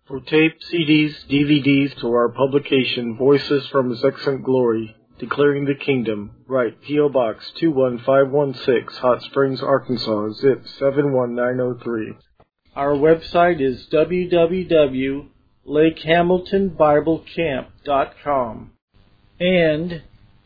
For tape, CDs, DVDs, to our publication, Voices from His Excellent Glory, Declaring the Kingdom, write P.O. Box 21516, Hot Springs, Arkansas, zip 71903. Our website is www.lakehamiltonbiblecamp.com and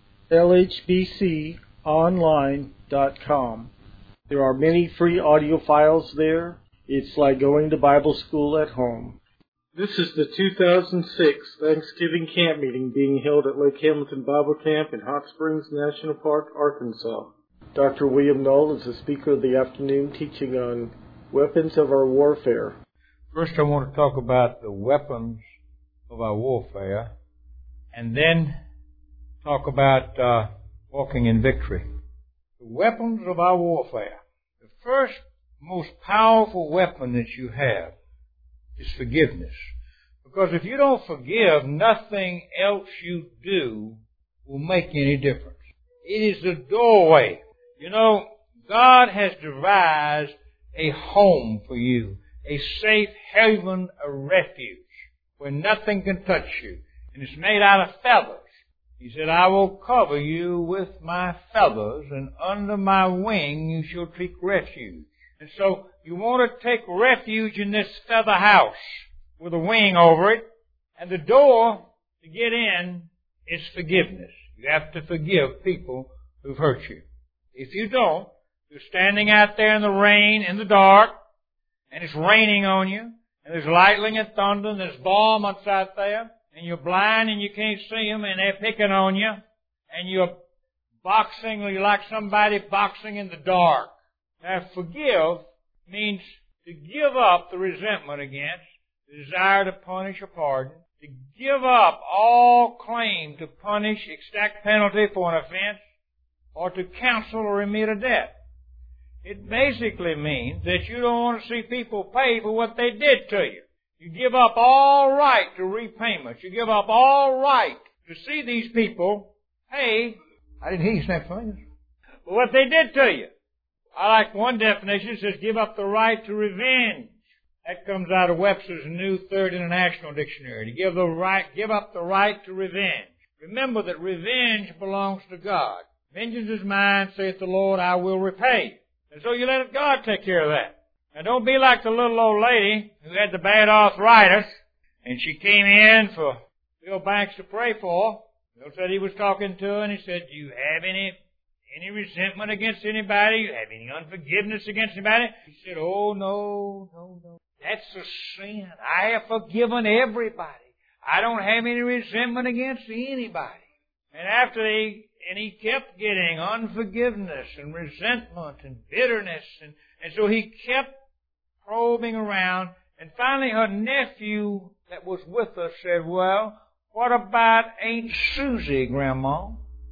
lhbconline.com. There are many free audio files there. It's like going to Bible school at home. This is the 2006 Thanksgiving camp meeting being held at Lake Hamilton Bible Camp in Hot Springs National Park, Arkansas. Dr. William Knoll is the speaker of the afternoon, teaching on weapons of our warfare. First, I want to talk about the weapons of our warfare, and then talk about walking in victory. The weapons of our warfare. The first most powerful weapon that you have is forgiveness. Because if you don't forgive, nothing else you do will make any difference. It is the doorway. You know, God has devised a home for you, a safe haven, a refuge, where nothing can touch you. And it's made out of feathers. He said, I will cover you with my feathers, and under my wing you shall take refuge. And so you want to take refuge in this feather house with a wing over it, and the door to get in is forgiveness. You have to forgive people who've hurt you. If you don't, you're standing out there in the rain, in the dark, and it's raining on you, and there's lightning and thunder, and there's bombs out there, and you're blind and you can't see them, and they're picking on you, and you're boxing, or you're like somebody boxing in the dark. Now, forgive means to give up the resentment against, the desire to punish or pardon, to give up all claim to punish, exact penalty for an offense, or to counsel or remit a debt. It basically means that you don't want to see people pay for what they did to you. You give up all right to repayment. You give up all right to see these people pay. I didn't hear you snap fingers. For what they did to you. I like one definition. It says give up the right to revenge. That comes out of Webster's New Third International Dictionary. To give up the right to revenge. Remember that revenge belongs to God. Vengeance is mine, saith the Lord, I will repay. And so you let God take care of that. Now don't be like the little old lady who had the bad arthritis, and she came in for Bill Banks to pray for. Bill said he was talking to her, and he said, do you have any resentment against anybody? You have any unforgiveness against anybody? He said, oh, no. That's a sin. I have forgiven everybody. I don't have any resentment against anybody. And he kept getting unforgiveness and resentment and bitterness. And so he kept probing around. And finally her nephew that was with us said, well, what about Aunt Susie, Grandma?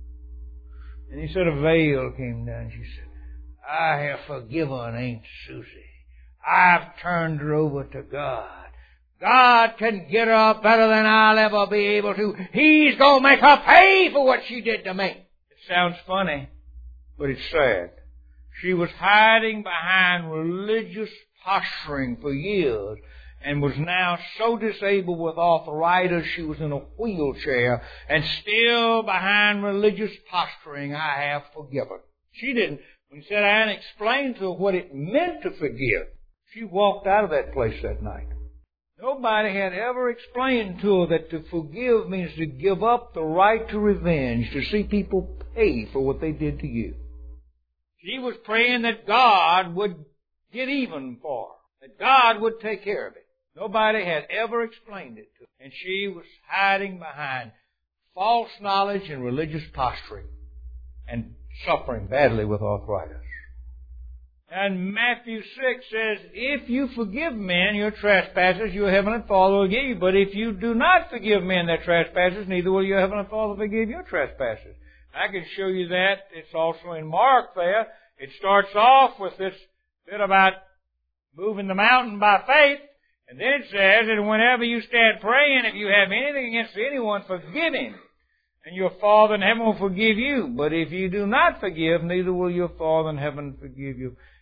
And he said a veil came down. She said, I have forgiven Aunt Susie. I've turned her over to God. God can get her up better than I'll ever be able to. He's going to make her pay for what she did to me. It sounds funny, but it's sad. She was hiding behind religious posturing for years and was now so disabled with arthritis she was in a wheelchair, and still behind religious posturing, I have forgiven. She didn't. When Sarah Ann explained to her what it meant to forgive, she walked out of that place that night. Nobody had ever explained to her that to forgive means to give up the right to revenge, to see people pay for what they did to you. She was praying that God would get even for her, that God would take care of it. Nobody had ever explained it to her. And she was hiding behind false knowledge and religious posturing and suffering badly with arthritis. And Matthew 6 says, if you forgive men your trespasses, your heavenly Father will give you. But if you do not forgive men their trespasses, neither will your heavenly Father forgive your trespasses. I can show you that. It's also in Mark there. It starts off with this bit about moving the mountain by faith. And then it says that whenever you stand praying, if you have anything against anyone, forgive him. And your Father in heaven will forgive you. But if you do not forgive, neither will your Father in heaven forgive you.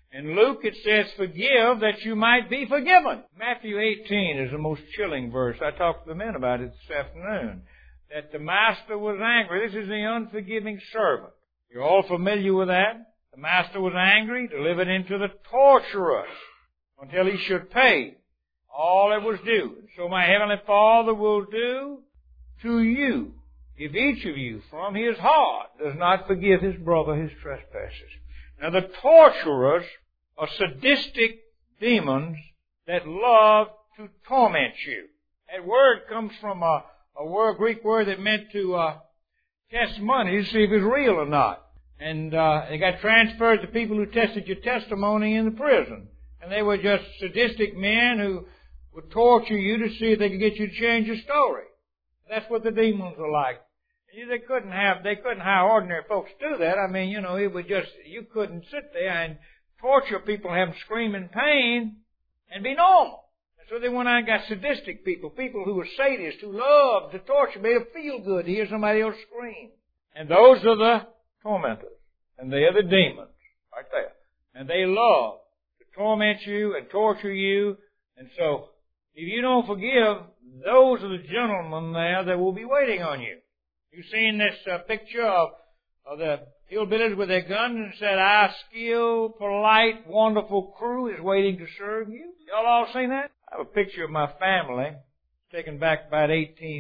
In Luke it says, forgive that you might be forgiven. Matthew 18 is the most chilling verse. I talked to the men about it this afternoon. That the master was angry. This is the unforgiving servant. You're all familiar with that? The master was angry, delivered into the torturers until he should pay all that was due. And so my heavenly Father will do to you if each of you from his heart does not forgive his brother his trespasses. Now the torturers are sadistic demons that love to torment you. That word comes from a Greek word that meant to test money to see if it's real or not. And they got transferred to people who tested your testimony in the prison. And they were just sadistic men who would torture you to see if they could get you to change your story. That's what the demons are like. They couldn't hire ordinary folks to do that. I mean, it would just, you couldn't sit there and torture people, have them scream in pain, and be normal. And so they went out and got sadistic people who were sadists, who loved to torture, made them feel good to hear somebody else scream. And those are the tormentors. And they are the demons, right there. And they love to torment you and torture you. And so, if you don't forgive, those are the gentlemen there that will be waiting on you. You've seen this picture of the hillbillies with their guns and said, our skilled, polite, wonderful crew is waiting to serve you. Y'all all seen that? I have a picture of my family taken back about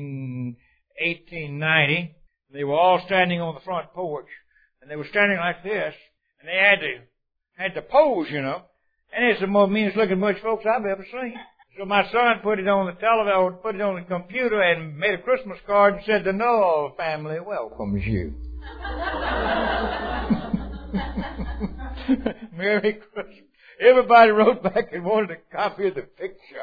1890. They were all standing on the front porch, and they were standing like this, and they had to pose, And it's the most meanest looking bunch of folks I've ever seen. So my son put it on the television, put it on the computer, and made a Christmas card and said, the Noel family welcomes you. Merry Christmas. Everybody wrote back and wanted a copy of the picture.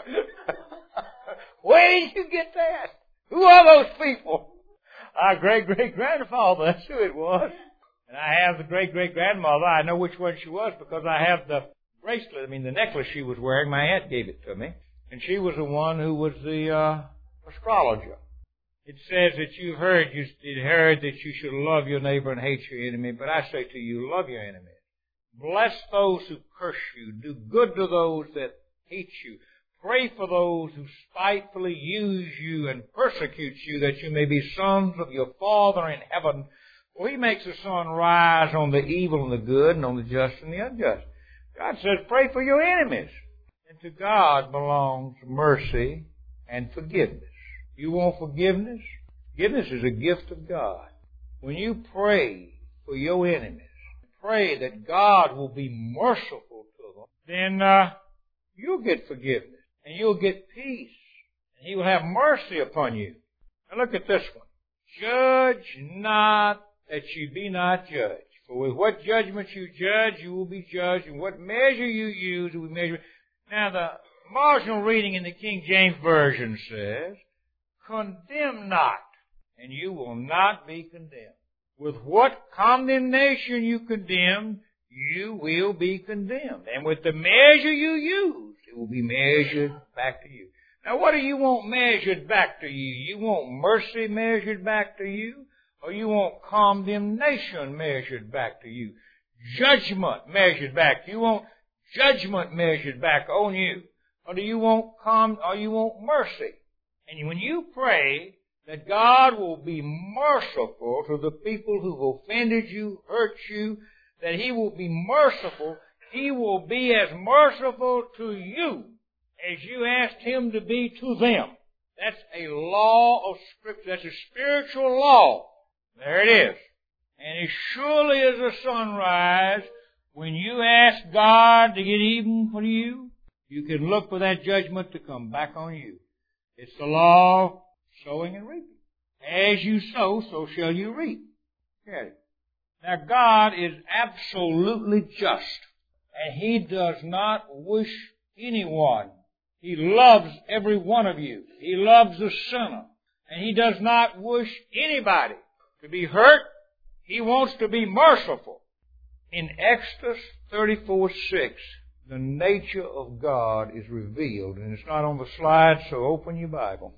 Where did you get that? Who are those people? Our great-great-grandfather, that's who it was. And I have the great-great-grandmother. I know which one she was because I have the bracelet, the necklace she was wearing. My aunt gave it to me. And she was the one who was the astrologer. It says that you heard that you should love your neighbor and hate your enemy. But I say to you, love your enemies. Bless those who curse you. Do good to those that hate you. Pray for those who spitefully use you and persecute you, that you may be sons of your Father in heaven. For he makes the sun rise on the evil and the good, and on the just and the unjust. God says, pray for your enemies. And to God belongs mercy and forgiveness. You want forgiveness? Forgiveness is a gift of God. When you pray for your enemies, pray that God will be merciful to them, then you'll get forgiveness. And you'll get peace. And He will have mercy upon you. Now look at this one. Judge not that you be not judged. For with what judgment you judge, you will be judged. And what measure you use, will be measured. Now the marginal reading in the King James Version says, condemn not, and you will not be condemned. With what condemnation you condemn, you will be condemned. And with the measure you use, it will be measured back to you. Now what do you want measured back to you? You want mercy measured back to you? Or you want condemnation measured back to you? Judgment measured back. You want judgment measured back on you? Or do you want mercy? And when you pray that God will be merciful to the people who've offended you, hurt you, that He will be merciful, He will be as merciful to you as you asked Him to be to them. That's a law of Scripture. That's a spiritual law. There it is. And as surely as the sunrise, when you ask God to get even for you, you can look for that judgment to come back on you. It's the law of sowing and reaping. As you sow, so shall you reap. Okay. Now God is absolutely just, and He does not wish anyone. He loves every one of you. He loves the sinner, and He does not wish anybody to be hurt. He wants to be merciful. In Exodus 34:6, the nature of God is revealed, and it's not on the slide, so open your Bible.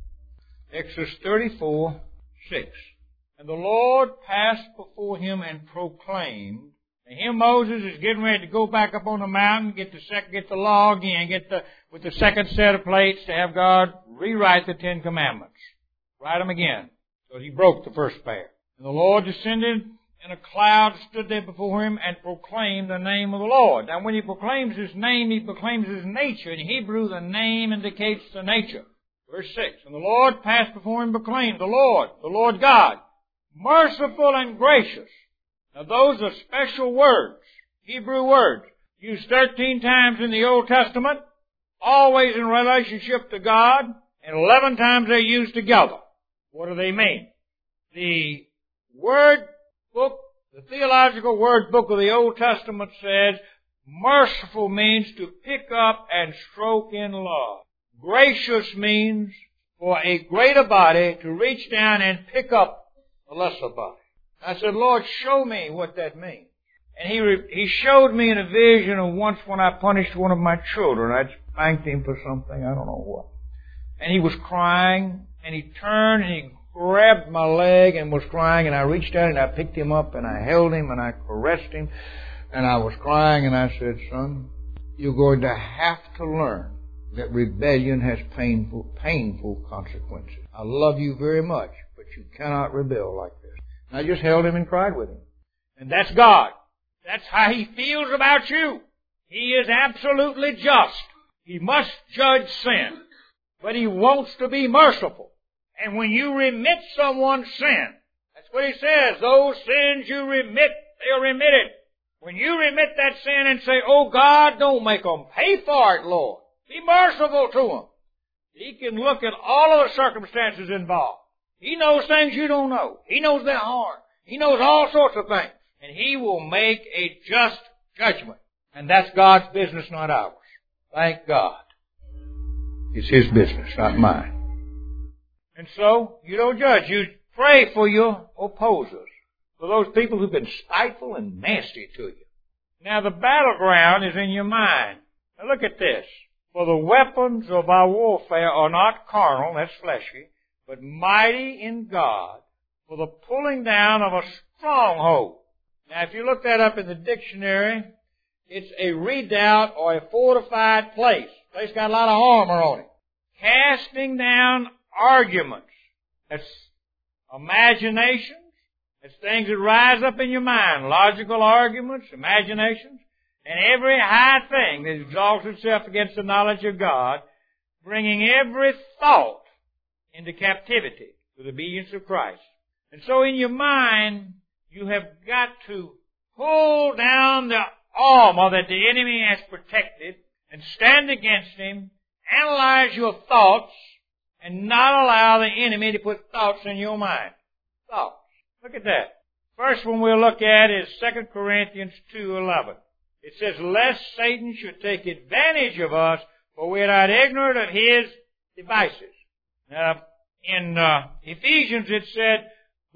Exodus 34:6. And the Lord passed before him and proclaimed, And here Moses is getting ready to go back up on the mountain, get the law again, with the second set of plates to have God rewrite the Ten Commandments. Write them again. So he broke the first pair. And the Lord descended in a cloud, stood there before him, and proclaimed the name of the Lord. Now when he proclaims his name, he proclaims his nature. In Hebrew, the name indicates the nature. Verse 6, and the Lord passed before him and proclaimed, the Lord God, merciful and gracious. Now those are special words, Hebrew words, used 13 times in the Old Testament, always in relationship to God, and 11 times they're used together. What do they mean? The word book, the theological word book of the Old Testament says, merciful means to pick up and stroke in love. Gracious means for a greater body to reach down and pick up a lesser body. I said, Lord, show me what that means. And he showed me in a vision of once when I punished one of my children. I'd spanked him for something, I don't know what. And he was crying, and he turned and he grabbed my leg and was crying, and I reached out and I picked him up and I held him and I caressed him, and I was crying, and I said, son, you're going to have to learn that rebellion has painful consequences. I love you very much, but you cannot rebel like this. And I just held him and cried with him. And that's God. That's how He feels about you. He is absolutely just. He must judge sin, but He wants to be merciful. And when you remit someone's sin, that's what He says, those sins you remit, they are remitted. When you remit that sin and say, oh God, don't make them pay for it, Lord. Be merciful to them. He can look at all of the circumstances involved. He knows things you don't know. He knows their heart. He knows all sorts of things. And He will make a just judgment. And that's God's business, not ours. Thank God. It's His business, not mine. And so, you don't judge. You pray for your opposers, for those people who've been spiteful and nasty to you. Now, the battleground is in your mind. Now, look at this. For the weapons of our warfare are not carnal, that's fleshy, but mighty in God for the pulling down of a stronghold. Now, if you look that up in the dictionary, it's a redoubt or a fortified place. Place got a lot of armor on it. Casting down arguments. That's imaginations. That's things that rise up in your mind. Logical arguments, imaginations, and every high thing that exalts itself against the knowledge of God, bringing every thought into captivity to the obedience of Christ. And so in your mind, you have got to pull down the armor that the enemy has protected and stand against him, analyze your thoughts, and not allow the enemy to put thoughts in your mind. Thoughts. Look at that. First one we'll look at is 2 Corinthians 2:11. It says, lest Satan should take advantage of us, for we are not ignorant of his devices. Now, in Ephesians it said,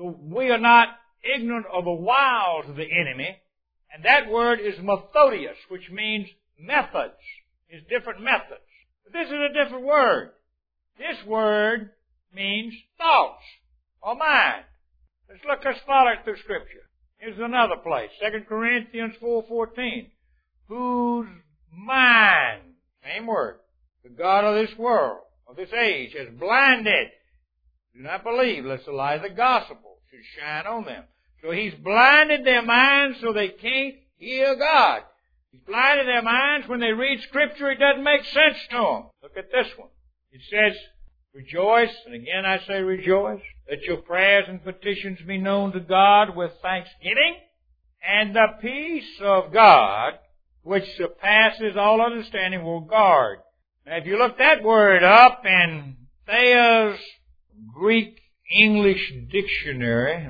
we are not ignorant of the wiles of the enemy, and that word is methodius, which means methods. It's different methods. But this is a different word. This word means thoughts or mind. Let's follow it through Scripture. Here's another place, 2 Corinthians 4:14. Whose mind, same word, the God of this world, of this age, has blinded. Do not believe, lest the light of the gospel should shine on them. So He's blinded their minds so they can't hear God. He's blinded their minds when they read Scripture, it doesn't make sense to them. Look at this one. It says, rejoice, and again I say rejoice, that your prayers and petitions be known to God with thanksgiving, and the peace of God, which surpasses all understanding, will guard. Now, if you look that word up in Thayer's Greek English dictionary,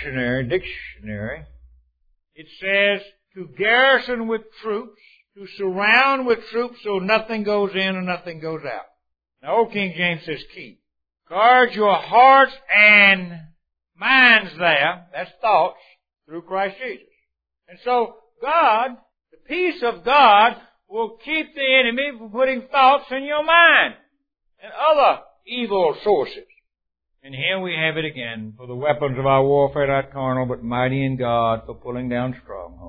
it says, to garrison with troops, to surround with troops so nothing goes in and nothing goes out. Now, Old King James says keep. Guard your hearts and minds there, that's thoughts, through Christ Jesus. And so, God, the peace of God, will keep the enemy from putting thoughts in your mind and other evil sources. And here we have it again, for the weapons of our warfare are not carnal, but mighty in God for pulling down strongholds.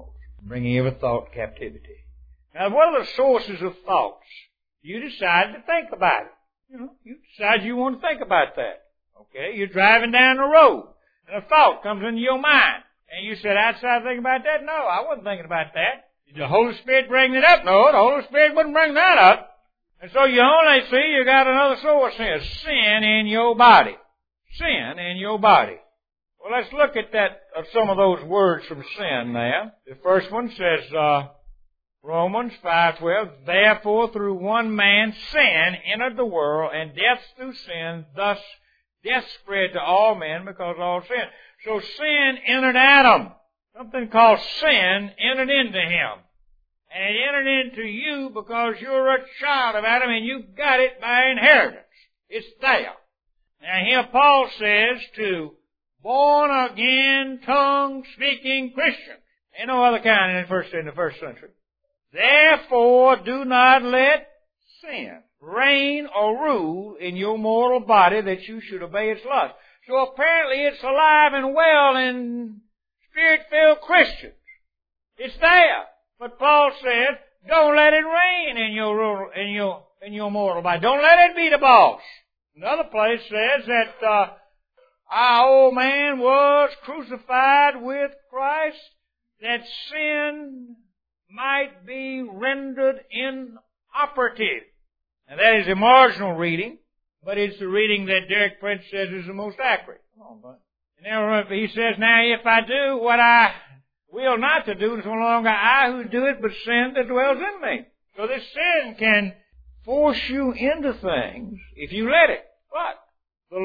bringing every thought captivity. Now, what are the sources of thoughts? You decide to think about it. You decide you want to think about that. Okay, you're driving down the road, and a thought comes into your mind. And you said, I decided to think about that? No, I wasn't thinking about that. Did the Holy Spirit bring it up? No, the Holy Spirit wouldn't bring that up. And so you only see you got another source here, sin in your body. Sin in your body. Well, let's look at some of those words from sin there. The first one says, Romans 5:12, therefore through one man sin entered the world, and death through sin, thus death spread to all men because all sinned. So sin entered Adam. Something called sin entered into him. And it entered into you because you're a child of Adam and you got it by inheritance. It's there. Now here Paul says to born again, tongue-speaking Christians. Ain't no other kind in the first century. Therefore do not let sin reign or rule in your mortal body that you should obey its lust. So apparently it's alive and well in Spirit-filled Christians. It's there. But Paul said, don't let it reign in your mortal body. Don't let it be the boss. Another place says that our old man was crucified with Christ, that sin might be rendered inoperative. Now that is a marginal reading, but it's the reading that Derek Prince says is the most accurate. Come on, bud. And now he says, now if I do what I will not to do, it's no longer I who do it, but sin that dwells in me. So this sin can force you into things if you let it. But the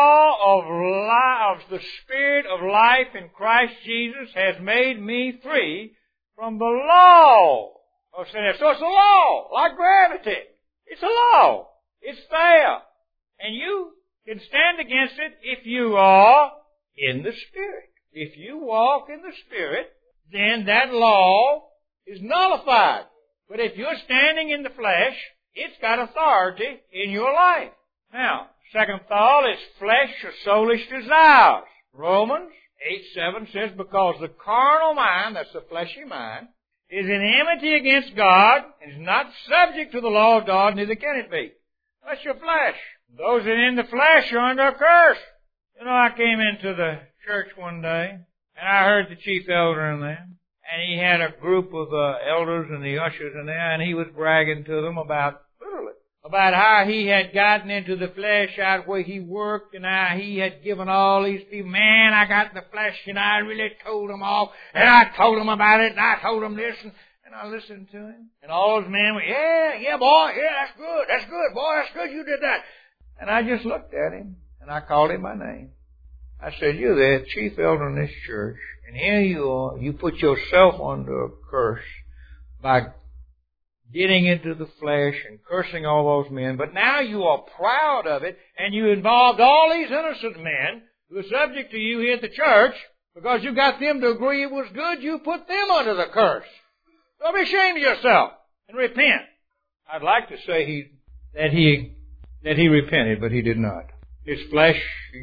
law of the Spirit of life in Christ Jesus has made me free from the law of sin. So it's a law, like gravity. It's a law. It's there. And you can stand against it if you are in the Spirit. If you walk in the Spirit, then that law is nullified. But if you're standing in the flesh, it's got authority in your life. Now, second thought is flesh or soulish desires. Romans 8:7 says, because the carnal mind, that's the fleshy mind, is in enmity against God, and is not subject to the law of God, neither can it be. That's your flesh. Those that are in the flesh are under a curse. I came into the church one day, and I heard the chief elder in there, and he had a group of elders and the ushers in there, and he was bragging to them about how he had gotten into the flesh out where he worked, and how he had given all these people, man, I got in the flesh, and I really told them all, and I told them about it, and I told them this, and I listened to him. And all those men went, yeah, boy, yeah, that's good, boy, that's good, you did that. And I just looked at him, and I called him by name. I said, you're the chief elder in this church, and here you are, you put yourself under a curse by getting into the flesh and cursing all those men, but now you are proud of it, and you involved all these innocent men who are subject to you here at the church, because you got them to agree it was good, you put them under the curse. Don't be ashamed of yourself and repent. I'd like to say that he repented, but he did not. His flesh,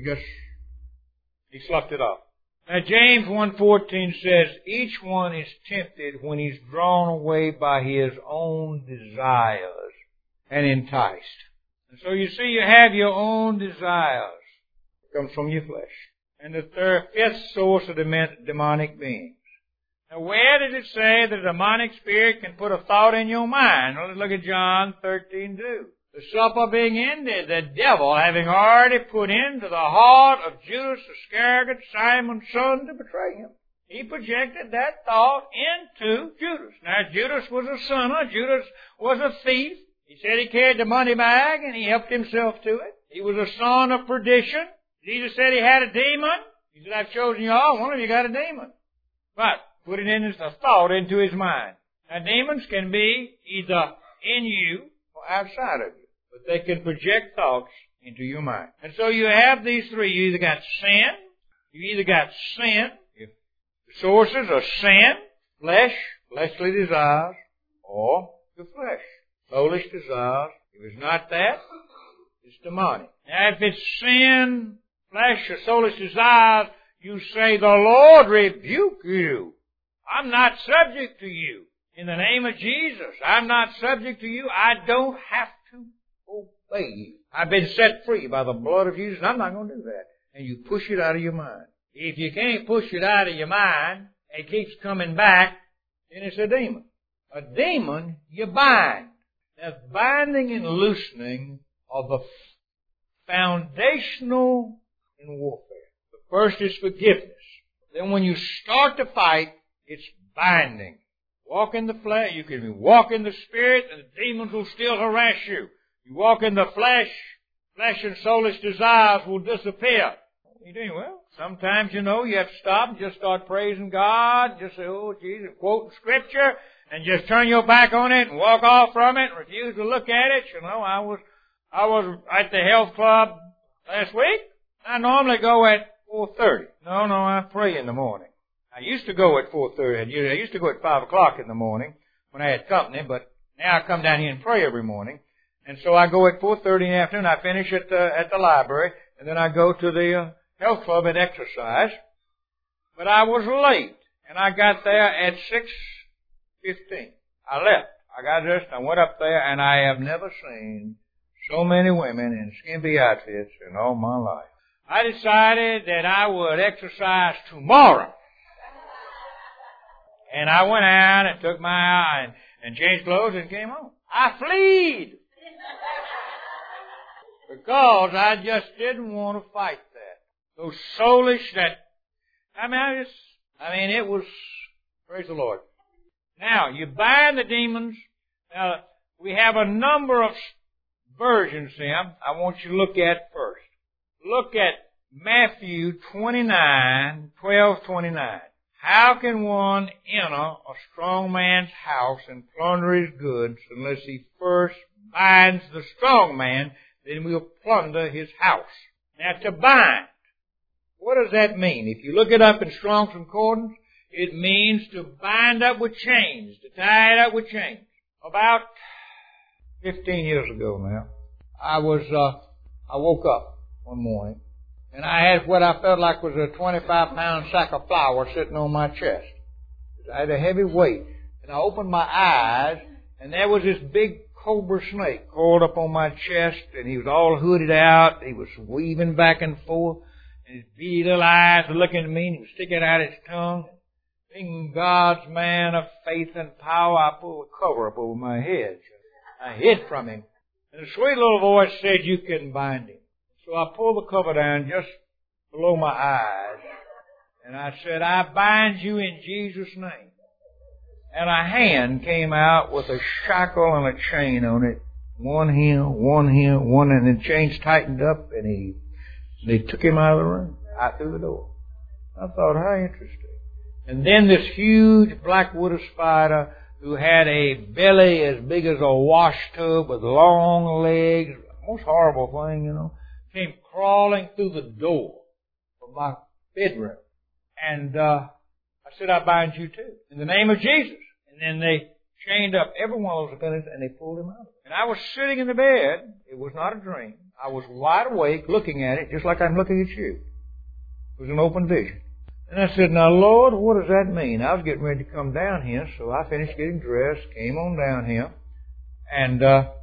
he sloughed it off. Now James 1:14 says, each one is tempted when he's drawn away by his own desires and enticed. And so you see, you have your own desires. It comes from your flesh. And the fifth source of demonic beings. Now where did it say that a demonic spirit can put a thought in your mind? Well, let's look at John 13:2. The supper being ended, the devil having already put into the heart of Judas Iscariot, Simon's son, to betray him. He projected that thought into Judas. Now Judas was a sinner. Judas was a thief. He said he carried the money bag and he helped himself to it. He was a son of perdition. Jesus said he had a demon. He said, I've chosen you all. One of you got a demon. But put it in as a thought into his mind. Now demons can be either in you or outside of you. But they can project thoughts into your mind. And so you have these three. You either got sin, if the sources are sin, flesh, fleshly desires, or the flesh, soulish desires. If it's not that, it's demonic. Now if it's sin, flesh, or soulish desires, you say, the Lord rebuke you. I'm not subject to you. In the name of Jesus, I'm not subject to you. I don't have to obey you. I've been set free by the blood of Jesus, and I'm not going to do that. And you push it out of your mind. If you can't push it out of your mind, it keeps coming back, then it's a demon. A demon, you bind. Now, binding and loosening are the foundational in warfare. The first is forgiveness. Then when you start to fight, it's binding. Walk in the flesh, you can walk in the Spirit, and the demons will still harass you. You walk in the flesh and soulish desires will disappear. You do well. Sometimes, you have to stop and just start praising God. Just say, oh, Jesus, quoting Scripture, and just turn your back on it and walk off from it and refuse to look at it. I was at the health club last week. I normally go at 4:30. No, I pray in the morning. I used to go at 4:30. I used to go at 5 o'clock in the morning when I had company, but now I come down here and pray every morning. And so I go at 4:30 in the afternoon. I finish at the library, and then I go to the health club and exercise. But I was late, and I got there at 6:15. I left. I got dressed, I went up there, and I have never seen so many women in skimpy outfits in all my life. I decided that I would exercise tomorrow. And I went out and took my and changed clothes and came home. I fled. Because I just didn't want to fight that. Those soulish it was, praise the Lord. Now, you bind the demons. Now, we have a number of versions, Sam, I want you to look at first. Look at Matthew 29:12-29. How can one enter a strong man's house and plunder his goods unless he first binds the strong man, then we'll plunder his house. Now, to bind, what does that mean? If you look it up in Strong's Concordance, it means to bind up with chains, to tie it up with chains. About 15 years ago now, I woke up one morning, and I had what I felt like was a 25-pound sack of flour sitting on my chest. I had a heavy weight, and I opened my eyes, and there was this big cobra snake coiled up on my chest, and he was all hooded out. He was weaving back and forth, and his beady little eyes were looking at me, and he was sticking out his tongue. Being God's man of faith and power, I pulled a cover up over my head. I hid from him. And a sweet little voice said, you can bind him. So I pulled the cover down just below my eyes, and I said, I bind you in Jesus' name. And a hand came out with a shackle and a chain on it. One here, and the chains tightened up, and they took him out of the room, out through the door. I thought, how interesting. And then this huge black widow spider who had a belly as big as a wash tub with long legs, most horrible thing, came crawling through the door of my bedroom. And I said, I bind you too, in the name of Jesus. And then they chained up every one of those bellies and they pulled him out. And I was sitting in the bed. It was not a dream. I was wide awake looking at it just like I'm looking at you. It was an open vision. And I said, now, Lord, what does that mean? I was getting ready to come down here, so I finished getting dressed, came on down here, and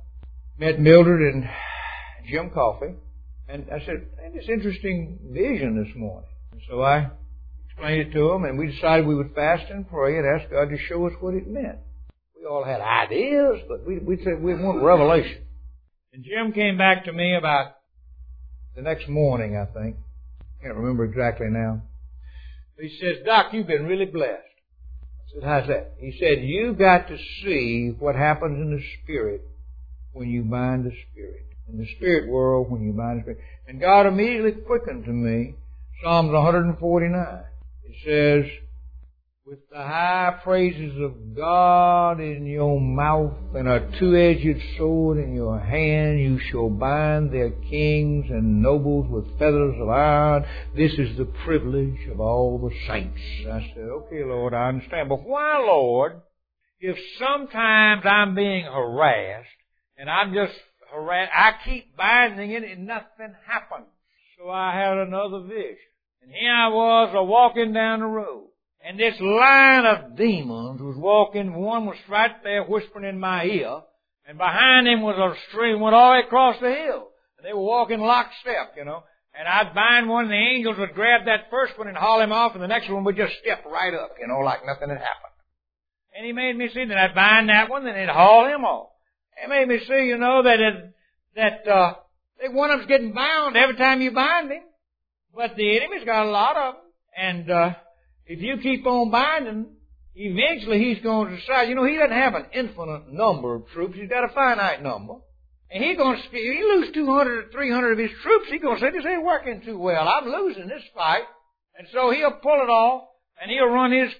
met Mildred and Jim Coffey. And I said, I had this interesting vision this morning. And so I explained it to them, and we decided we would fast and pray and ask God to show us what it meant. We all had ideas, but we said we want revelation. And Jim came back to me about the next morning, I think. Can't remember exactly now. He says, Doc, you've been really blessed. I said, how's that? He said, you got to see what happens in the Spirit when you bind the Spirit. In the spirit world, when you bind the Spirit. And God immediately quickened to me Psalms 149. It says, with the high praises of God in your mouth and a two-edged sword in your hand, you shall bind their kings and nobles with feathers of iron. This is the privilege of all the saints. I said, okay, Lord, I understand. But why, Lord, if sometimes I'm being harassed and I'm just harassed, I keep binding it and nothing happens. So I had another vision. And here I was walking down the road. And this line of demons was walking. One was right there whispering in my ear. And behind him was a stream went all the way across the hill. And they were walking lockstep, you know. And I'd bind one, and the angels would grab that first one and haul him off, and the next one would just step right up, you know, like nothing had happened. And he made me see that I'd bind that one, and they'd haul him off. It made me see, you know, that one of them's getting bound every time you bind him. But the enemy's got a lot of them. And if you keep on binding, eventually he's going to decide, you know, he doesn't have an infinite number of troops. He's got a finite number. And he's going to, if he loses 200 or 300 of his troops, he's going to say, this ain't working too well. I'm losing this fight. And so he'll pull it off, and he'll run his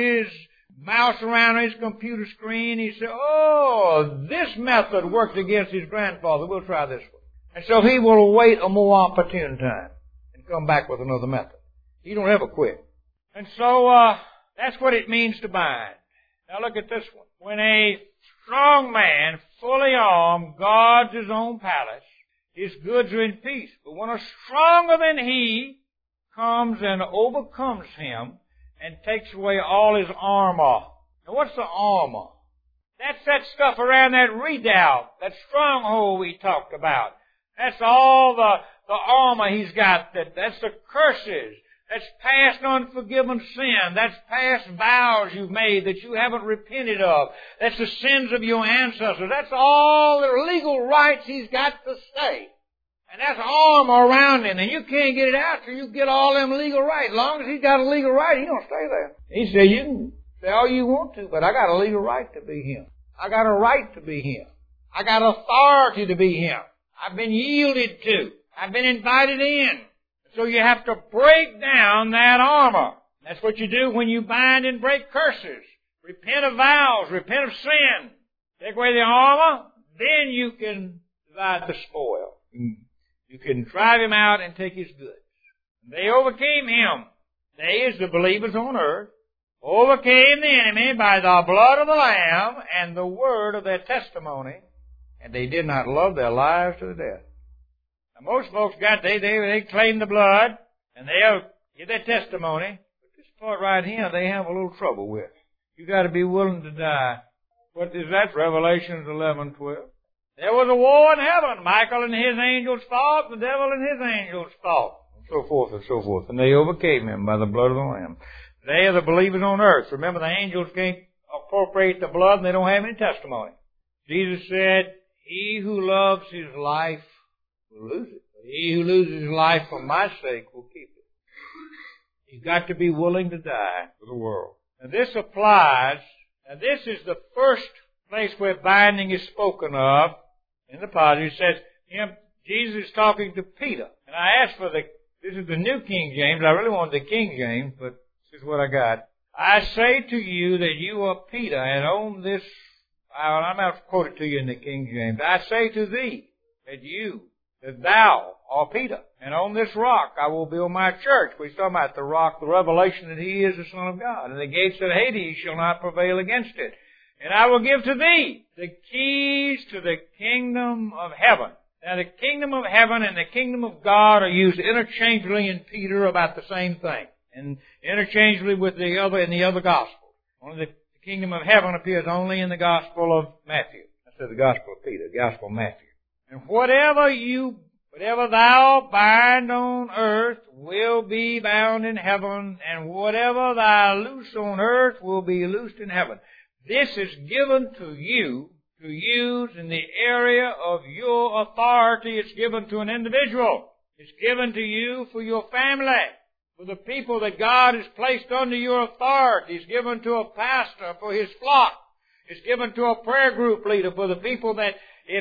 mouse around his computer screen. He said, oh, this method worked against his grandfather. We'll try this one. And so he will await a more opportune time and come back with another method. He don't ever quit. And so that's what it means to bind. Now look at this one. When a strong man, fully armed, guards his own palace, his goods are in peace. But when a stronger than he comes and overcomes him and takes away all his armor. Now what's the armor? That's that stuff around that redoubt, that stronghold we talked about. That's all the armor he's got. That's the curses. That's past unforgiven sin. That's past vows you've made that you haven't repented of. That's the sins of your ancestors. That's all the legal rights he's got to stay. And that's armor around him. And you can't get it out till you get all them legal rights. As long as he's got a legal right, he's going to stay there. He said, you can say all you want to, but I got a legal right to be him. I got a right to be him. I got authority to be him. I've been yielded to. I've been invited in. So you have to break down that armor. That's what you do when you bind and break curses. Repent of vows. Repent of sin. Take away the armor. Then you can divide the spoil. You can drive him out and take his goods. They overcame him. They, as the believers on earth, overcame the enemy by the blood of the Lamb and the word of their testimony. And they did not love their lives to the death. Now, most folks they claim the blood, and they'll give their testimony. But this part right here, they have a little trouble with. You got to be willing to die. What is that? Revelations 11:12. There was a war in heaven. Michael and his angels fought, the devil and his angels fought, and so forth and so forth. And they overcame him by the blood of the Lamb. They are the believers on earth. Remember, the angels can't appropriate the blood, and they don't have any testimony. Jesus said, he who loves his life will lose it. But he who loses his life for my sake will keep it. You've got to be willing to die for the world. And this applies, and this is the first place where binding is spoken of in the positive. It says, Jesus is talking to Peter. And I asked for this is the New King James. I really wanted the King James, but this is what I got. I say to you that you are Peter, and on this, I'm going to quote it to you in the King James. I say to thee that thou art Peter, and on this rock I will build my church. We're talking about the rock, the revelation that he is the Son of God. And the gates of Hades shall not prevail against it. And I will give to thee the keys to the kingdom of heaven. Now the kingdom of heaven and the kingdom of God are used interchangeably in Peter about the same thing. And interchangeably with the other gospels. Only the kingdom of heaven appears only in the gospel of Matthew. I said the gospel of Peter, the gospel of Matthew. And whatever thou bind on earth will be bound in heaven, and whatever thou loose on earth will be loosed in heaven. This is given to you to use in the area of your authority. It's given to an individual. It's given to you for your family, for the people that God has placed under your authority. It's given to a pastor for his flock. It's given to a prayer group leader for the people that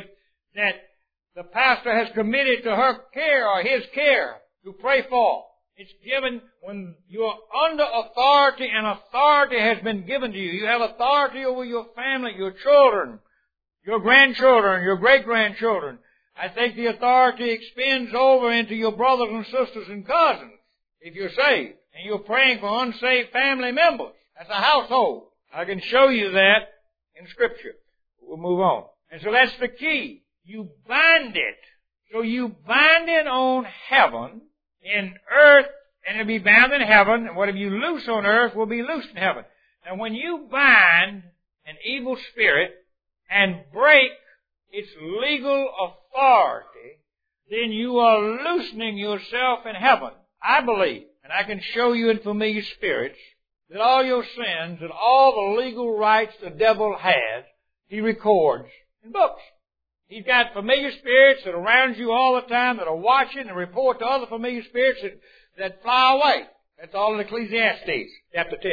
the pastor has committed to her care or his care to pray for. It's given when you're under authority, and authority has been given to you. You have authority over your family, your children, your grandchildren, your great-grandchildren. I think the authority extends over into your brothers and sisters and cousins if you're saved. And you're praying for unsaved family members. That's a household. I can show you that in Scripture. We'll move on. And so that's the key. You bind it. So you bind it on heaven, in earth and it'll be bound in heaven, and whatever you loose on earth will be loosed in heaven. And when you bind an evil spirit and break its legal authority, then you are loosening yourself in heaven. I believe, and I can show you in familiar spirits, that all your sins and all the legal rights the devil has, he records in books. He's got familiar spirits that are around you all the time that are watching and report to other familiar spirits that fly away. That's all in Ecclesiastes, chapter 10.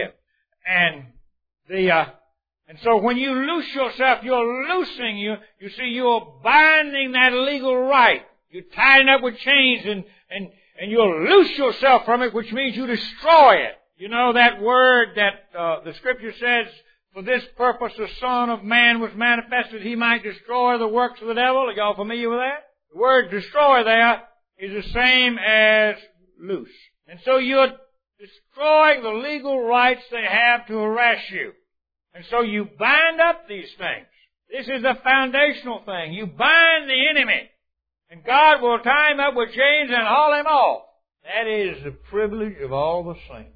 And so when you loose yourself, you're loosing you see, you're binding that legal right. You're tying up with chains and you'll loose yourself from it, which means you destroy it. You know that word that the Scripture says, for this purpose the Son of Man was manifested, he might destroy the works of the devil. Are y'all familiar with that? The word destroy there is the same as loose. And so you're destroying the legal rights they have to harass you. And so you bind up these things. This is the foundational thing. You bind the enemy, and God will tie him up with chains and haul him off. That is the privilege of all the saints.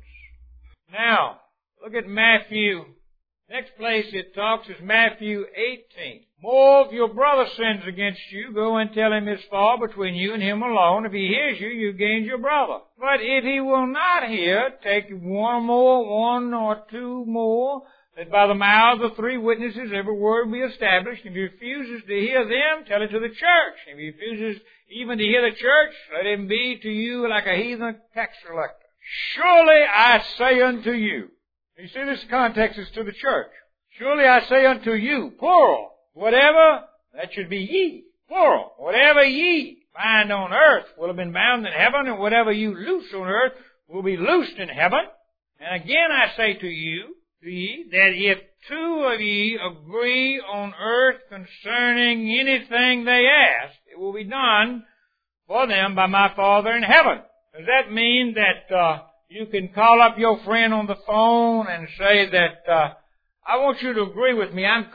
Now, look at Matthew. Next place it talks is Matthew 18. More if your brother sins against you, go and tell him his fault between you and him alone. If he hears you, you've gained your brother. But if he will not hear, take one or two more, that by the mouths of 3 witnesses every word be established. If he refuses to hear them, tell it to the church. If he refuses even to hear the church, let him be to you like a heathen tax collector. Surely I say unto you. You see, this context is to the church. Surely I say unto you, plural, whatever, that should be ye, plural, whatever ye bind on earth will have been bound in heaven, and whatever you loose on earth will be loosed in heaven. And again I say to you, that if 2 of ye agree on earth concerning anything they ask, it will be done for them by my Father in heaven. Does that mean that you can call up your friend on the phone and say that I want you to agree with me. I'm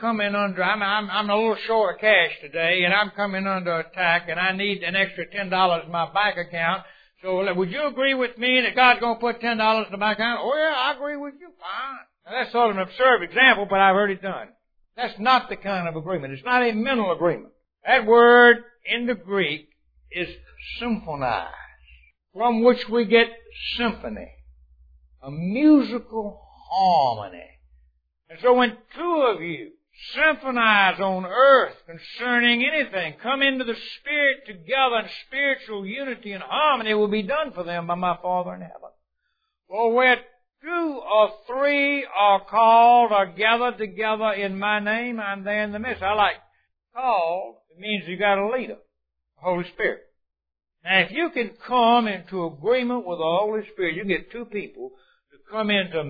a little short of cash today, and I'm coming under attack, and I need an extra $10 in my bank account. So would you agree with me that God's going to put $10 in my account? Oh yeah, I agree with you. Fine. Now, that's sort of an absurd example, but I've heard it done. That's not the kind of agreement. It's not a mental agreement. That word in the Greek is symphonize, from which we get symphony, a musical harmony. And so when 2 of you symphonize on earth concerning anything, come into the Spirit together in spiritual unity and harmony, it will be done for them by my Father in heaven. For where 2 or 3 are called or gathered together in my name, I'm there in the midst. I like called. It means you got a leader, the Holy Spirit. Now, if you can come into agreement with the Holy Spirit, you can get 2 people to come into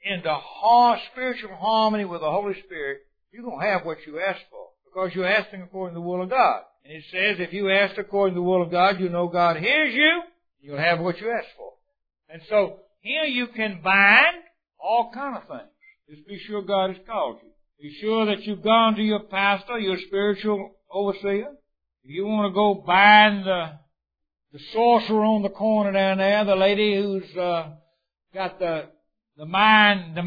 spiritual harmony with the Holy Spirit, you're going to have what you ask for, because you're asking according to the will of God. And it says if you ask according to the will of God, you know God hears you, you'll have what you ask for. And so here you can bind all kind of things. Just be sure God has called you. Be sure that you've gone to your pastor, your spiritual overseer. If you want to go bind the sorcerer on the corner down there, the lady who's got the mind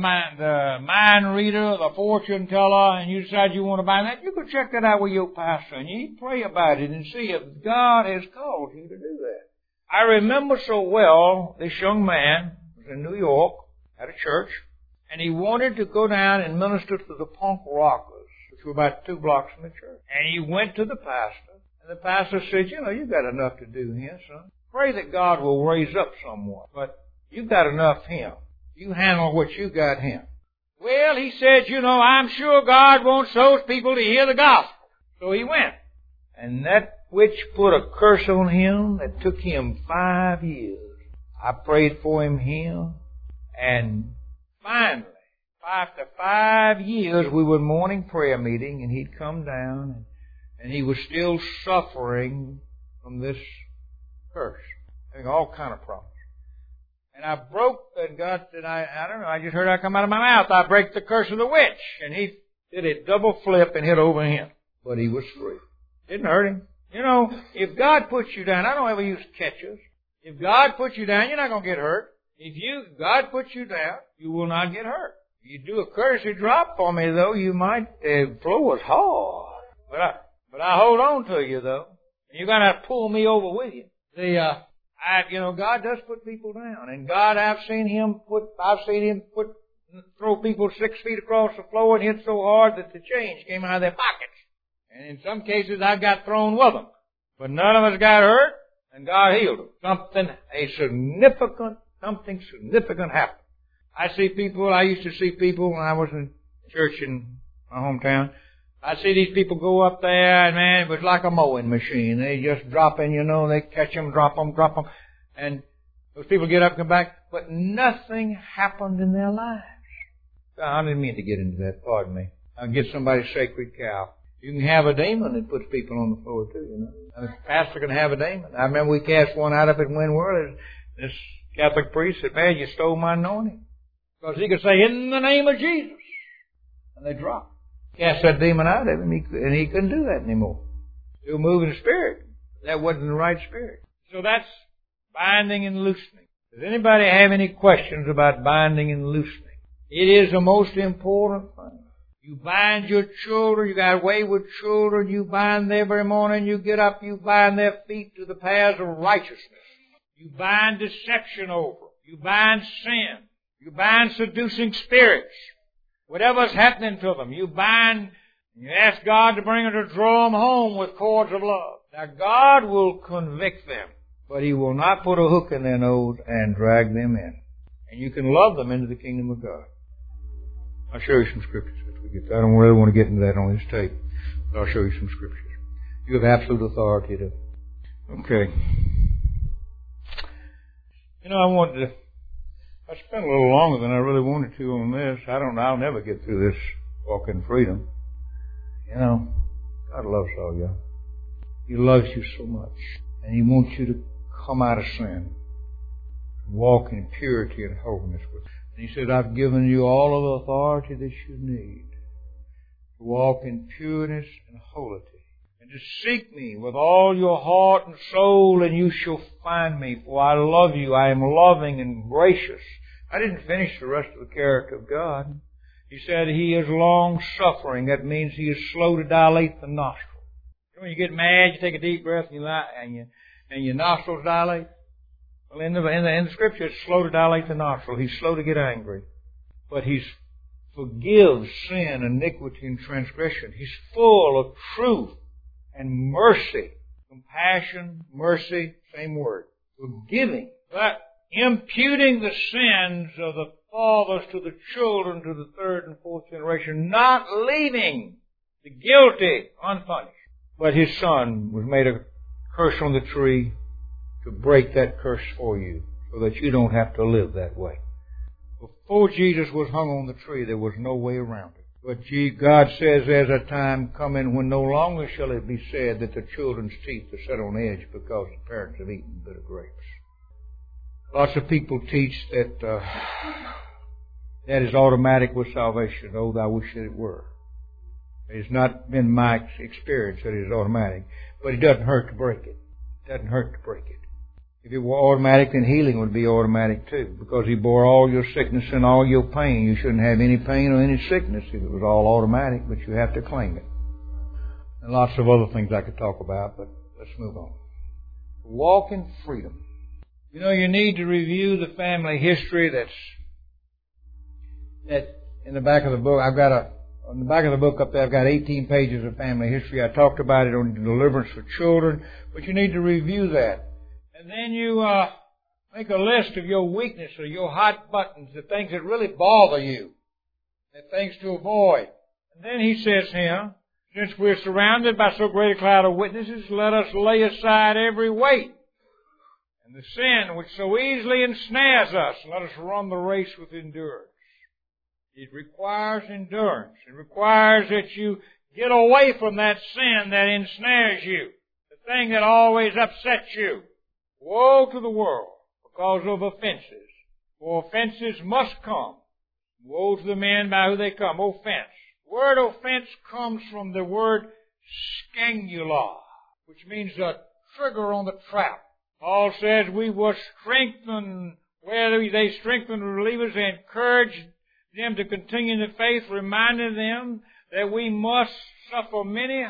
reader, the fortune teller, and you decide you want to bind that, you can check that out with your pastor, and you pray about it and see if God has called you to do that. I remember so well this young man was in New York at a church, and he wanted to go down and minister to the punk rockers, which were about 2 blocks from the church. And he went to the pastor, and the pastor said, you've got enough to do here, son. Pray that God will raise up someone, but you've got enough him. You handle what you got him. Well, he said, I'm sure God wants those people to hear the gospel. So he went. And that which put a curse on him, that took him 5 years. I prayed for him here, and finally, after 5 years, we were in morning prayer meeting, and he'd come down, and he was still suffering from this curse, having all kind of problems. And I broke, and God said, I don't know, I just heard it come out of my mouth. I break the curse of the witch. And he did a double flip and hit over him. But he was free. Didn't hurt him. If God puts you down, I don't ever use catchers. If God puts you down, you're not going to get hurt. If God puts you down, you will not get hurt. You do a courtesy drop for me, though, you might, the floor was hard. But I hold on to you, though. You're going to pull me over with you. See, God does put people down. And God, I've seen Him throw people 6 feet across the floor and hit so hard that the change came out of their pockets. And in some cases, I got thrown with them. But none of us got hurt, and God healed them. Something significant happened. I used to see people when I was in church in my hometown. I see these people go up there, and man, it was like a mowing machine. They just drop in, they catch them, drop them. And those people get up and come back, but nothing happened in their lives. I didn't mean to get into that, pardon me. I'll get somebody's sacred cow. You can have a demon that puts people on the floor too, A pastor can have a demon. I remember we cast one out up at Windward. This Catholic priest said, man, you stole my anointing. Because he could say, in the name of Jesus. And they dropped. Cast that demon out of him, and he couldn't do that anymore. Still moving the spirit. That wasn't the right spirit. So that's binding and loosening. Does anybody have any questions about binding and loosening? It is the most important thing. You bind your children, you got wayward children, you bind them every morning, you get up, you bind their feet to the paths of righteousness. You bind deception over. You bind sin. You bind seducing spirits. Whatever's happening to them, you bind, you ask God to bring them to draw them home with cords of love. Now God will convict them, but He will not put a hook in their nose and drag them in. And you can love them into the kingdom of God. I'll show you some scriptures as we get. I don't really want to get into that on this tape, but I'll show you some scriptures. You have absolute authority to. Okay. I spent a little longer than I really wanted to on this. I'll never get through this walk in freedom. God loves all y'all. He loves you so much. And He wants you to come out of sin and walk in purity and holiness with Him. And He said, I've given you all of the authority that you need to walk in pureness and holiness. And to seek me with all your heart and soul, and you shall find me. For I love you. I am loving and gracious. I didn't finish the rest of the character of God. He said He is long-suffering. That means He is slow to dilate the nostril. When you get mad, you take a deep breath and your nostrils dilate. Well, in the Scripture, it's slow to dilate the nostril. He's slow to get angry. But He forgives sin, iniquity, and transgression. He's full of truth and mercy. Compassion, mercy, same word. Forgiving. But imputing the sins of the fathers to the children to the third and fourth generation, not leaving the guilty unpunished. But His Son was made a curse on the tree to break that curse for you so that you don't have to live that way. Before Jesus was hung on the tree, there was no way around it. But God says there's a time coming when no longer shall it be said that the children's teeth are set on edge because the parents have eaten bitter grapes. Lots of people teach that that is automatic with salvation. Oh, I wish that it were. It's not been my experience that it is automatic. But it doesn't hurt to break it. It doesn't hurt to break it. If it were automatic, then healing would be automatic too. Because He bore all your sickness and all your pain. You shouldn't have any pain or any sickness if it was all automatic, but you have to claim it. And lots of other things I could talk about, but let's move on. Walk in freedom. You need to review the family history that in the back of the book. On the back of the book up there, I've got 18 pages of family history. I talked about it on deliverance for children, but you need to review that. And then you make a list of your weaknesses or your hot buttons, the things that really bother you, the things to avoid. And then He says here, since we're surrounded by so great a cloud of witnesses, let us lay aside every weight and the sin which so easily ensnares us. Let us run the race with endurance. It requires endurance. It requires that you get away from that sin that ensnares you, the thing that always upsets you. Woe to the world because of offenses, for offenses must come. Woe to the men by who they come. Offense. The word offense comes from the word scangula, which means a trigger on the trap. Paul says we will strengthen, whether they strengthen the believers, they encourage them to continue in the faith, reminding them that we must suffer many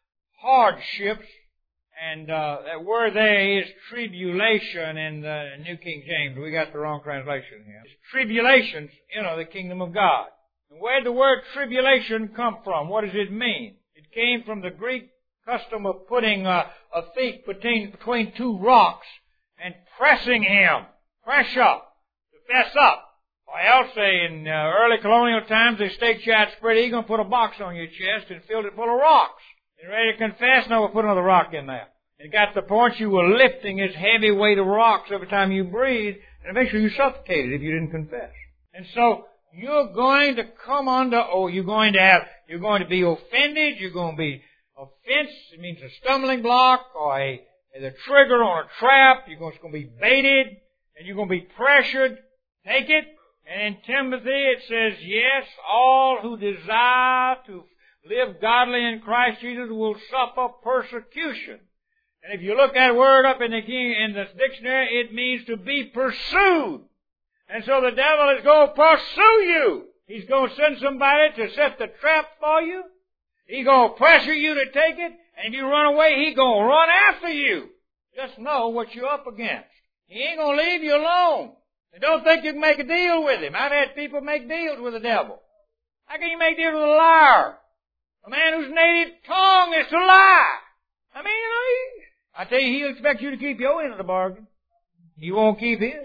hardships. And that word there is tribulation in the New King James. We got the wrong translation here. It's tribulations, the kingdom of God. And where did the word tribulation come from? What does it mean? It came from the Greek custom of putting a thief between two rocks and pressing him. Press up. To fess up. Or else in early colonial times, they staked you out spread eagle and put a box on your chest and filled it full of rocks. You ready to confess? No, we'll put another rock in there. It got to the point you were lifting this heavy weight of rocks every time you breathed, and eventually you suffocated if you didn't confess. And so, you're going to come under, you're going to be offended, you're going to be offense, it means a stumbling block, or the trigger on a trap, it's going to be baited, and you're going to be pressured. Take it. And in Timothy it says, yes, all who desire to live godly in Christ Jesus will suffer persecution. And if you look that word up in the dictionary, it means to be pursued. And so the devil is going to pursue you. He's going to send somebody to set the trap for you. He's going to pressure you to take it. And if you run away, he's going to run after you. Just know what you're up against. He ain't going to leave you alone. And don't think you can make a deal with him. I've had people make deals with the devil. How can you make deals with a liar? A man whose native tongue is to lie. I mean, I tell you, he'll expect you to keep your end of the bargain. He won't keep his.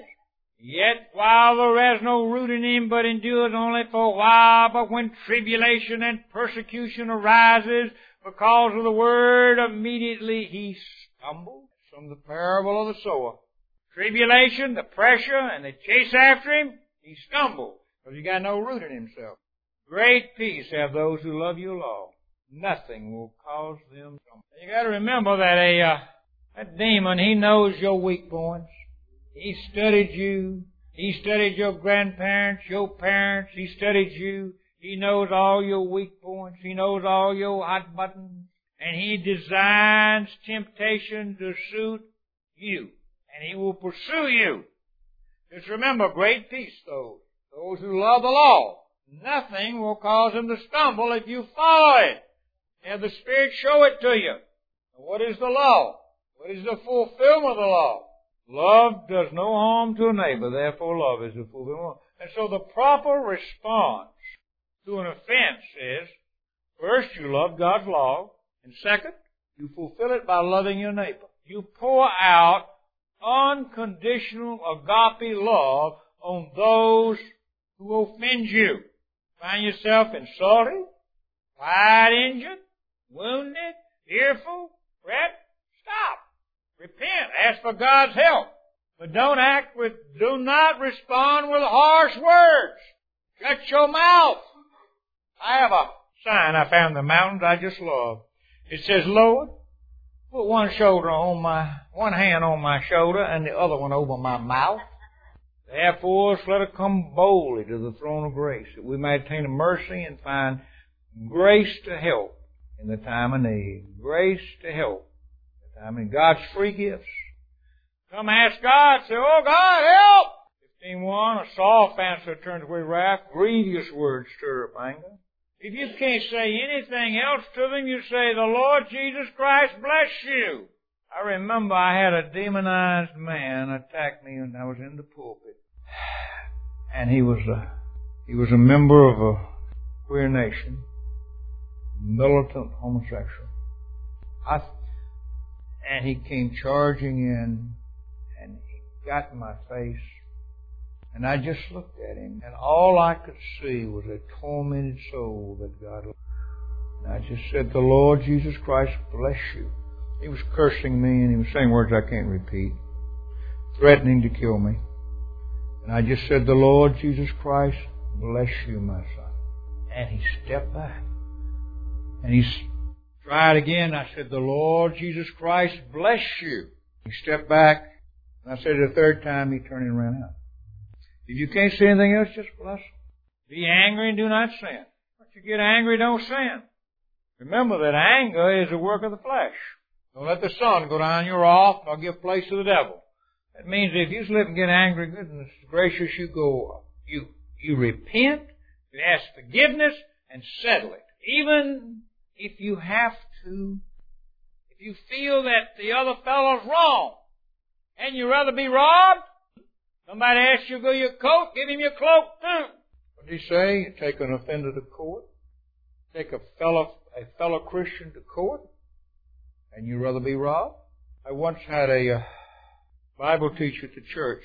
Yet while there is no root in him, but endures only for a while, but when tribulation and persecution arises because of the word, immediately he stumbles. From the parable of the sower. Tribulation, the pressure, and the chase after him, he stumbles, because he got no root in himself. Great peace have those who love your law. Nothing will cause them to stumble. You got to remember that that demon, he knows your weak points. He studied you. He studied your grandparents, your parents. He studied you. He knows all your weak points. He knows all your hot buttons. And he designs temptation to suit you. And he will pursue you. Just remember, great peace, those who love the law. Nothing will cause them to stumble if you follow it. Have the Spirit show it to you. What is the law? What is the fulfillment of the law? Love does no harm to a neighbor, therefore love is the fulfillment. And so the proper response to an offense is, first, you love God's law, and second, you fulfill it by loving your neighbor. You pour out unconditional agape love on those who offend you. Find yourself insulted, pride injured, wounded, fearful, fret, stop. Repent. Ask for God's help. But do not respond with harsh words. Shut your mouth. I have a sign I found in the mountains I just love. It says, Lord, put one hand on my shoulder and the other one over my mouth. Therefore, let us come boldly to the throne of grace, that we may obtain mercy and find grace to help in the time of need. Grace to help. God's free gifts. Come ask God. Say, oh God, help! 15:1, a soft answer turns away wrath. Grievous words stir up anger. If you can't say anything else to them, you say, the Lord Jesus Christ bless you. I remember I had a demonized man attack me when I was in the pulpit. And he was a member of a queer nation, militant homosexual. And he came charging in, and he got in my face, and I just looked at him, and all I could see was a tormented soul that God loved. And I just said, the Lord Jesus Christ bless you. He was cursing me, and he was saying words I can't repeat, threatening to kill me. And I just said, the Lord Jesus Christ bless you, my son. And he stepped back. And he tried again. I said, the Lord Jesus Christ bless you. He stepped back. And I said it a third time. He turned and ran out. If you can't say anything else, just bless him. Be angry and do not sin. Once you get angry, don't sin. Remember that anger is a work of the flesh. Don't let the sun go down your wrath, nor give place to the devil. That means if you slip and get angry, goodness gracious, you repent, you ask forgiveness, and settle it. Even if you have to, if you feel that the other fellow's wrong, and you'd rather be robbed, somebody asks you to go your coat, give him your cloak too. What did he say? You take an offender to court, take a fellow Christian to court, and you'd rather be robbed? I once had a Bible teacher at the church.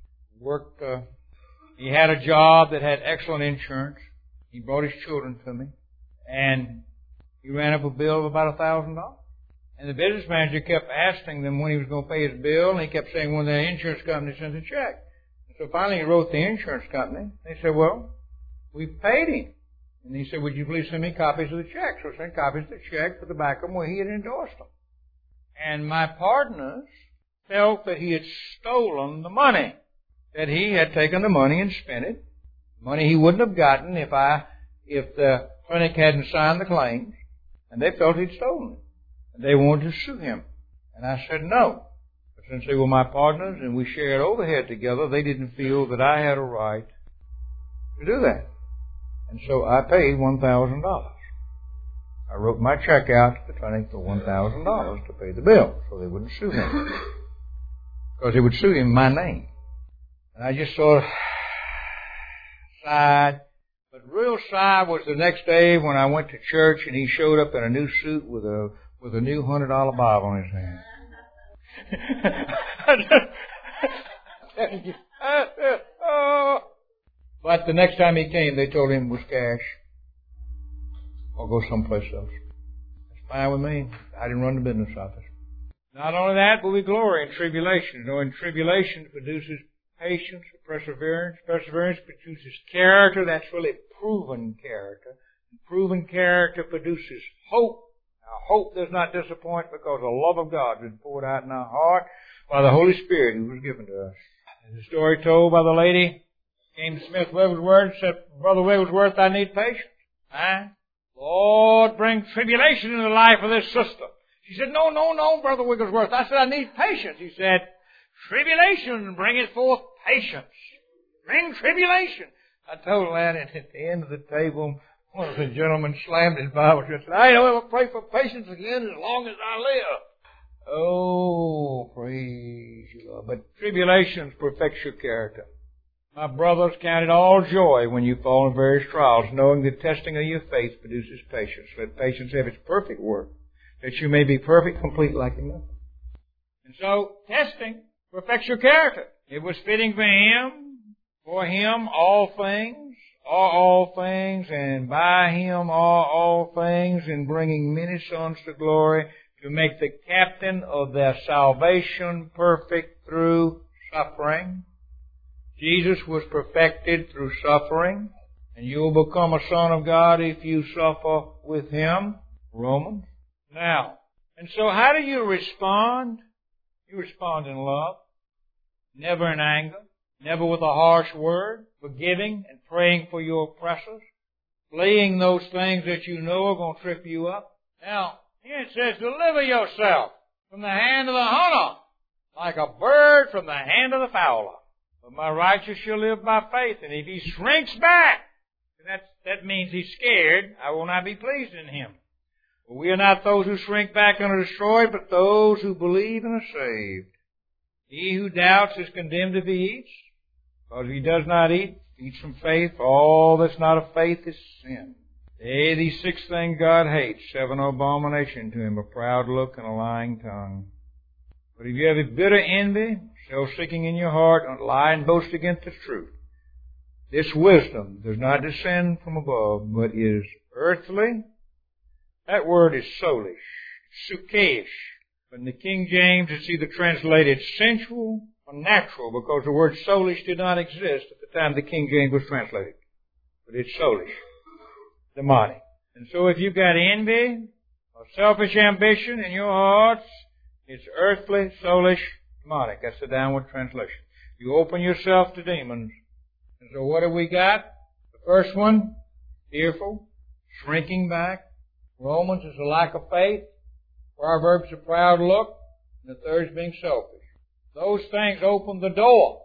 He had a job that had excellent insurance. He brought his children to me, and he ran up a bill of about $1,000. And the business manager kept asking them when he was going to pay his bill, and he kept saying, when the insurance company sends a check. So finally he wrote the insurance company. They said, well, we've paid him. And he said, would you please send me copies of the check? So I sent copies of the check with the back of them where he had endorsed them. And my partners felt that he had stolen the money, that he had taken the money and spent it, money he wouldn't have gotten if the clinic hadn't signed the claims, and they felt he'd stolen it. And they wanted to sue him. And I said no. But since they were my partners and we shared overhead together, they didn't feel that I had a right to do that. And so I paid $1,000. I wrote my check out to the clinic for $1,000 to pay the bill, so they wouldn't sue him. Because they would sue him in my name. And I just sort of sighed. But real sigh was the next day when I went to church and he showed up in a new suit with a new $100 Bible in his hand. But the next time he came, they told him it was cash. Or go someplace else. That's fine with me. I didn't run the business office. Not only that, but we glory in tribulation. In tribulation produces patience, perseverance. Perseverance produces character. That's really proven character. And proven character produces hope. Now, hope does not disappoint because the love of God is poured out in our heart by the Holy Spirit who was given to us. There's a story told by the lady came to Smith Wigglesworth and said, Brother Wigglesworth, I need patience. Lord, bring tribulation into the life of this sister. She said, no, Brother Wigglesworth. I said, I need patience. He said, tribulation bringeth forth patience. Bring tribulation. I told that, and at the end of the table, one of the gentlemen slammed his Bible and said, I don't ever pray for patience again as long as I live. Oh, praise you, Lord. But tribulation perfects your character. My brothers, count it all joy when you fall in various trials, knowing the testing of your faith produces patience. Let patience have its perfect work, that you may be perfect, complete, lacking nothing. And so, testing perfects your character. It was fitting for him all things, are all things, and by him are all things, in bringing many sons to glory, to make the captain of their salvation perfect through suffering. Jesus was perfected through suffering, and you will become a son of God if you suffer with him. Romans. Now, and so how do you respond? You respond in love, never in anger, never with a harsh word, forgiving and praying for your oppressors, fleeing those things that you know are going to trip you up. Now, here it says, deliver yourself from the hand of the hunter, like a bird from the hand of the fowler. But my righteous shall live by faith, and if he shrinks back, that means he's scared, I will not be pleased in him. For we are not those who shrink back and are destroyed, but those who believe and are saved. He who doubts is condemned if he eats, because he does not eat, eats from faith. All that's not of faith is sin. These 6 things God hates, 7 abomination to him, a proud look and a lying tongue. But if you have a bitter envy, self-seeking in your heart, don't lie and boast against the truth. This wisdom does not descend from above, but is earthly. That word is soulish, sukkeish. But in the King James, it's either translated sensual or natural, because the word soulish did not exist at the time the King James was translated. But it's soulish, demonic. And so if you've got envy or selfish ambition in your hearts, it's earthly, soulish, demonic. That's the downward translation. You open yourself to demons. And so what have we got? The first one, fearful, shrinking back. Romans is a lack of faith. Proverbs, a proud look, and the third is being selfish. Those things open the door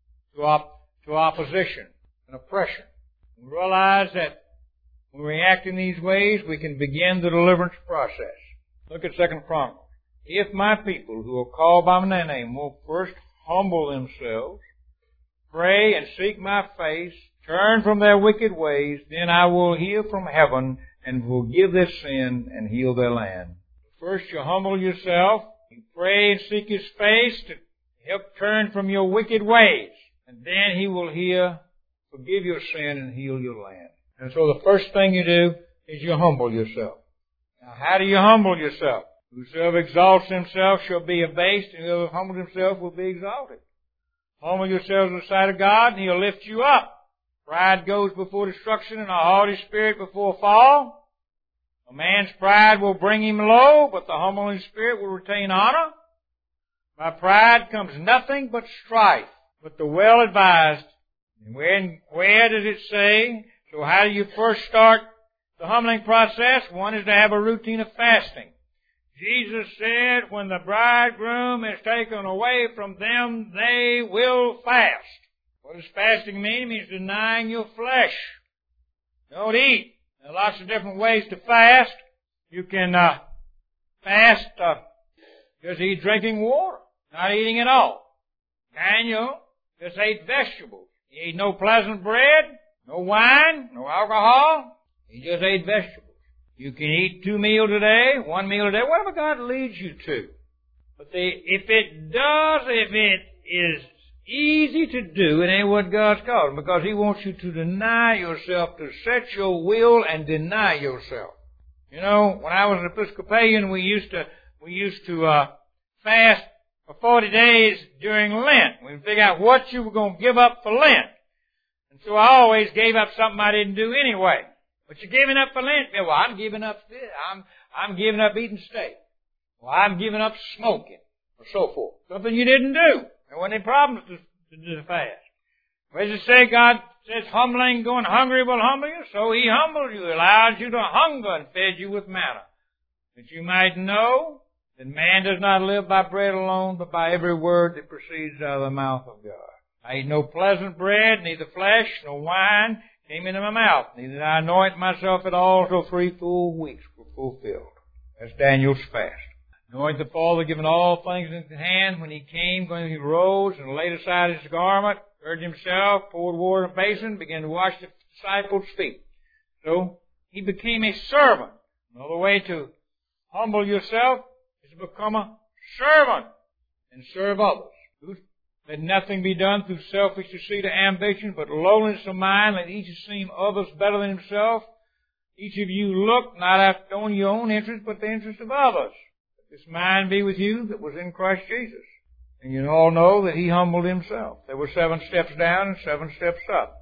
to opposition and oppression. We realize that when we act in these ways, we can begin the deliverance process. Look at 2 Chronicles. If my people who are called by my name will first humble themselves, pray and seek my face, turn from their wicked ways, then I will hear from heaven and forgive their sin and heal their land. First you humble yourself, you pray and seek His face to help turn from your wicked ways, and then He will hear, forgive your sin and heal your land. And so the first thing you do is you humble yourself. Now how do you humble yourself? Whosoever exalts himself shall be abased, and whoever humbles himself will be exalted. Humble yourselves in the sight of God, and He'll lift you up. Pride goes before destruction, and a haughty spirit before a fall. A man's pride will bring him low, but the humbling spirit will retain honor. By pride comes nothing but strife, but the well-advised. And where does it say? So how do you first start the humbling process? One is to have a routine of fasting. Jesus said, when the bridegroom is taken away from them, they will fast. What does fasting mean? It means denying your flesh. Don't eat. There are lots of different ways to fast. You can fast just eat drinking water, not eating at all. Daniel just ate vegetables. He ate no pleasant bread, no wine, no alcohol. He just ate vegetables. You can eat 2 meals a day, 1 meal a day, whatever God leads you to. But if it is easy to do, it ain't what God's called, because He wants you to deny yourself, to set your will and deny yourself. You know, when I was an Episcopalian, we used to fast for 40 days during Lent. We'd figure out what you were going to give up for Lent. And so I always gave up something I didn't do anyway. But you're giving up for Lent. Well, I'm giving up this. I'm giving up eating steak. Well, I'm giving up smoking, or so forth. Something you didn't do. There wasn't any problems to do the fast. Where does it say God says humbling, going hungry will humble you? So He humbled you, allowed you to hunger, and fed you with manna, that you might know that man does not live by bread alone, but by every word that proceeds out of the mouth of God. I eat no pleasant bread, neither flesh, nor wine came into my mouth, neither did I anoint myself at all till 3 full weeks were fulfilled. That's Daniel's fast. Anoint the Father, given all things in his hand. When he came, when he rose and laid aside his garment, girded himself, poured water in a basin, began to wash the disciples' feet. So he became a servant. Another way to humble yourself is to become a servant and serve others. Let nothing be done through selfish deceit or ambition, but lowliness of mind. Let each esteem others better than himself. Each of you look not after only your own interest, but the interest of others. Let this mind be with you that was in Christ Jesus. And you all know that He humbled Himself. There were 7 steps down and 7 steps up.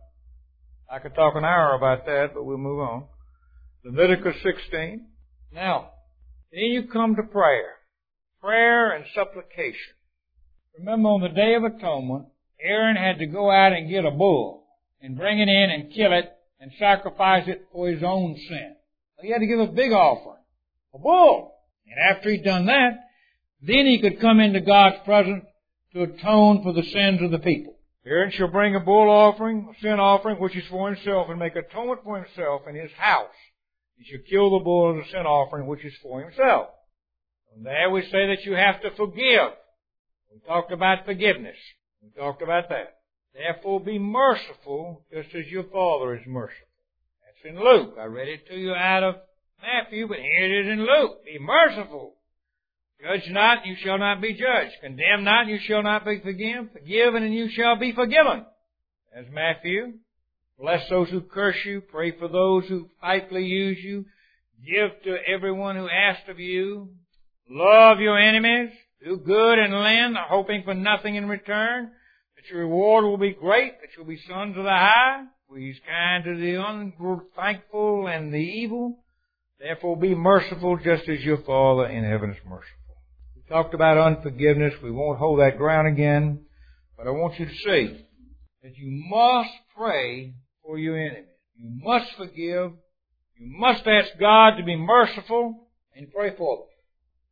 I could talk an hour about that, but we'll move on. Leviticus 16. Now, then you come to prayer. Prayer and supplication. Remember, on the Day of Atonement, Aaron had to go out and get a bull and bring it in and kill it and sacrifice it for his own sin. He had to give a big offering, a bull. And after he'd done that, then he could come into God's presence to atone for the sins of the people. Aaron shall bring a bull offering, a sin offering, which is for himself, and make atonement for himself and his house. He shall kill the bull as a sin offering, which is for himself. And there we say that you have to forgive. We talked about forgiveness. We talked about that. Therefore be merciful, just as your Father is merciful. That's in Luke. I read it to you out of Matthew, but here it is in Luke. Be merciful. Judge not, and you shall not be judged. Condemn not, and you shall not be forgiven. Forgive, and you shall be forgiven. That's Matthew. Bless those who curse you. Pray for those who spitefully use you. Give to everyone who asks of you. Love your enemies. Do good and lend, hoping for nothing in return, that your reward will be great, that you'll be sons of the high, for He's kind to the unthankful and the evil. Therefore be merciful, just as your Father in heaven is merciful. We talked about unforgiveness. We won't hold that ground again, but I want you to see that you must pray for your enemies. You must forgive. You must ask God to be merciful and pray for them.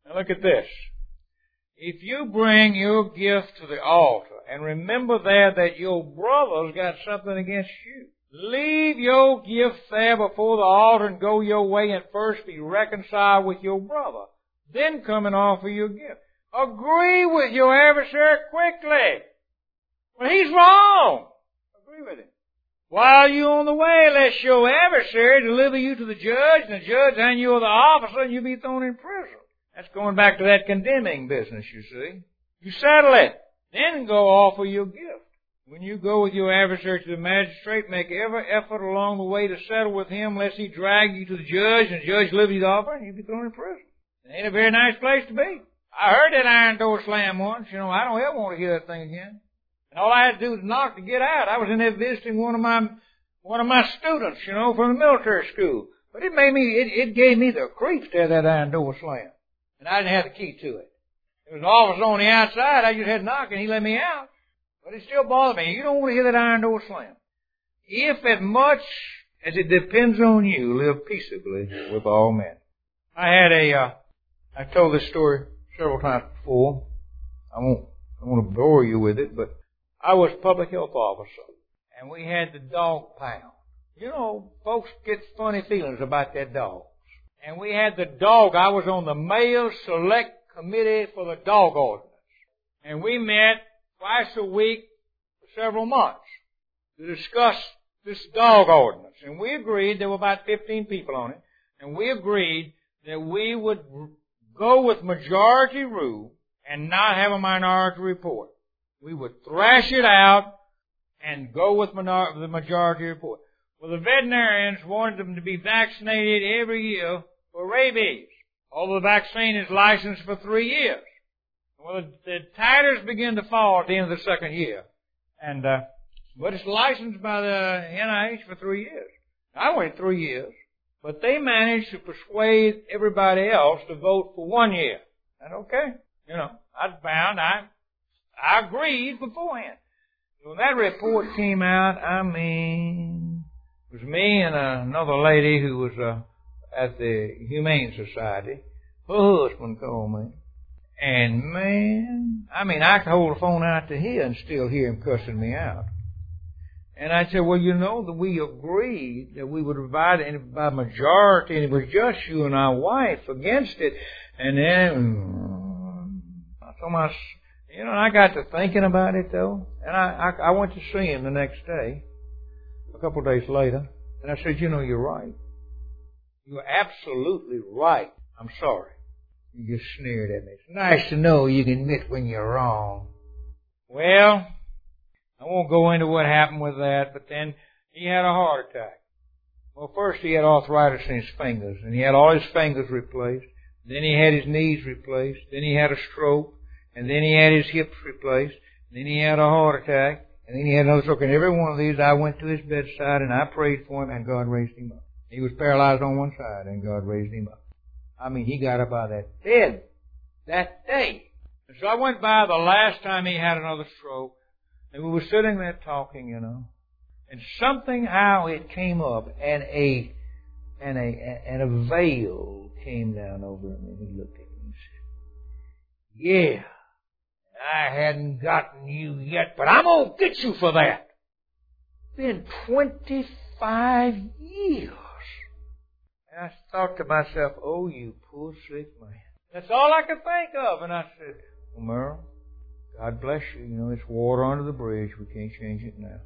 Now look at this. If you bring your gift to the altar and remember there that your brother's got something against you, leave your gift there before the altar and go your way and first be reconciled with your brother. Then come and offer your gift. Agree with your adversary quickly. Well, he's wrong. Agree with him. While you're on the way, lest your adversary deliver you to the judge, and the judge hand you over the officer, and you'll be thrown in prison. That's going back to that condemning business, you see. You settle it. Then go offer your gift. When you go with your adversary to the magistrate, make every effort along the way to settle with him, lest he drag you to the judge, and the judge deliver you the offer, and you'll be thrown in prison. It ain't a very nice place to be. I heard that iron door slam once. You know, I don't ever want to hear that thing again. And all I had to do was knock to get out. I was in there visiting one of my students, you know, from the military school. But it gave me the creeps to have that iron door slam. And I didn't have the key to it. There was an officer on the outside. I just had to knock and he let me out. But it still bothered me. You don't want to hear that iron door slam. If as much as it depends on you, live peaceably with all men. I told this story several times before. I won't want to bore you with it, but I was public health officer, and we had the dog pound. You know, folks get funny feelings about their dogs. And we had the dog. I was on the male select committee for the dog ordinance. And we met twice a week for several months to discuss this dog ordinance. And we agreed, there were about 15 people on it, and we agreed that we would go with majority rule and not have a minority report. We would thrash it out and go with the majority report. Well, the veterinarians wanted them to be vaccinated every year for rabies. Although the vaccine is licensed for 3 years. Well, the titers begin to fall at the end of the second year. But it's licensed by the NIH for 3 years. I waited 3 years. But they managed to persuade everybody else to vote for 1 year. And okay, you know, I agreed beforehand. So when that report came out, it was me and another lady who was at the Humane Society. Her husband called me. And man, I could hold the phone out to here and still hear him cussing me out. And I said, well, you know, that we agreed that we would divide it by majority, and it was just you and our wife against it. And then I told myself, you know, I got to thinking about it, though. And I went to see him the next day, a couple of days later. And I said, you know, you're right. You're absolutely right. I'm sorry. You just sneered at me. It's nice to know you can admit when you're wrong. Well, I won't go into what happened with that, but then he had a heart attack. Well, first he had arthritis in his fingers, and he had all his fingers replaced. Then he had his knees replaced. Then he had a stroke. And then he had his hips replaced. Then he had a heart attack. And then he had another stroke. And every one of these, I went to his bedside and I prayed for him, and God raised him up. He was paralyzed on one side, and God raised him up. He got up out of that bed that day. And so I went by the last time he had another stroke, and we were sitting there talking, you know. And something, how it came up, and a veil came down over him, and he looked at me and said, yeah, I hadn't gotten you yet, but I'm going to get you for that. Been 25 years. And I thought to myself, oh, you poor sick man. That's all I could think of. And I said, well, Merle, God bless you. You know, it's water under the bridge. We can't change it now.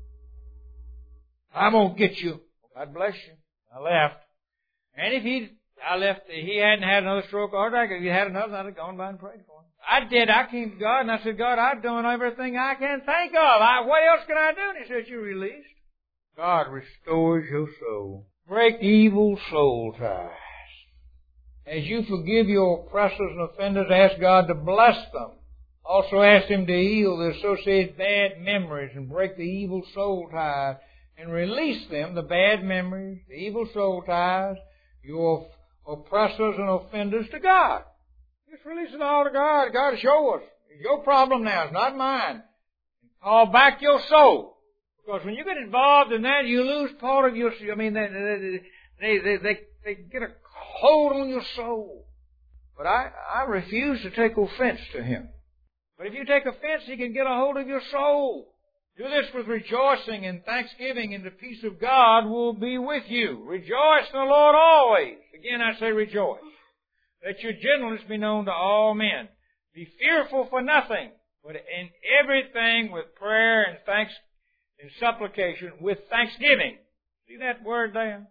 I'm going to get you. God bless you. I left. And if he hadn't had another stroke or heart attack, if he had another, I'd have gone by and prayed for him. I did. I came to God and I said, God, I've done everything I can think of. What else can I do? And he said, you're released. God restores your soul. Break evil soul ties. As you forgive your oppressors and offenders, ask God to bless them. Also ask Him to heal the associated bad memories and break the evil soul ties and release them, the bad memories, the evil soul ties, your oppressors and offenders, to God. Just release it all to God. God, show us. It's your problem now. It's not mine. Call back your soul. Because when you get involved in that, you lose part of your, they get a hold on your soul. But I refuse to take offense to him. But if you take offense, he can get a hold of your soul. Do this with rejoicing and thanksgiving, and the peace of God will be with you. Rejoice in the Lord always. Again, I say rejoice. Let your gentleness be known to all men. Be fearful for nothing, but in everything with prayer and thanks and supplication with thanksgiving. See that word there?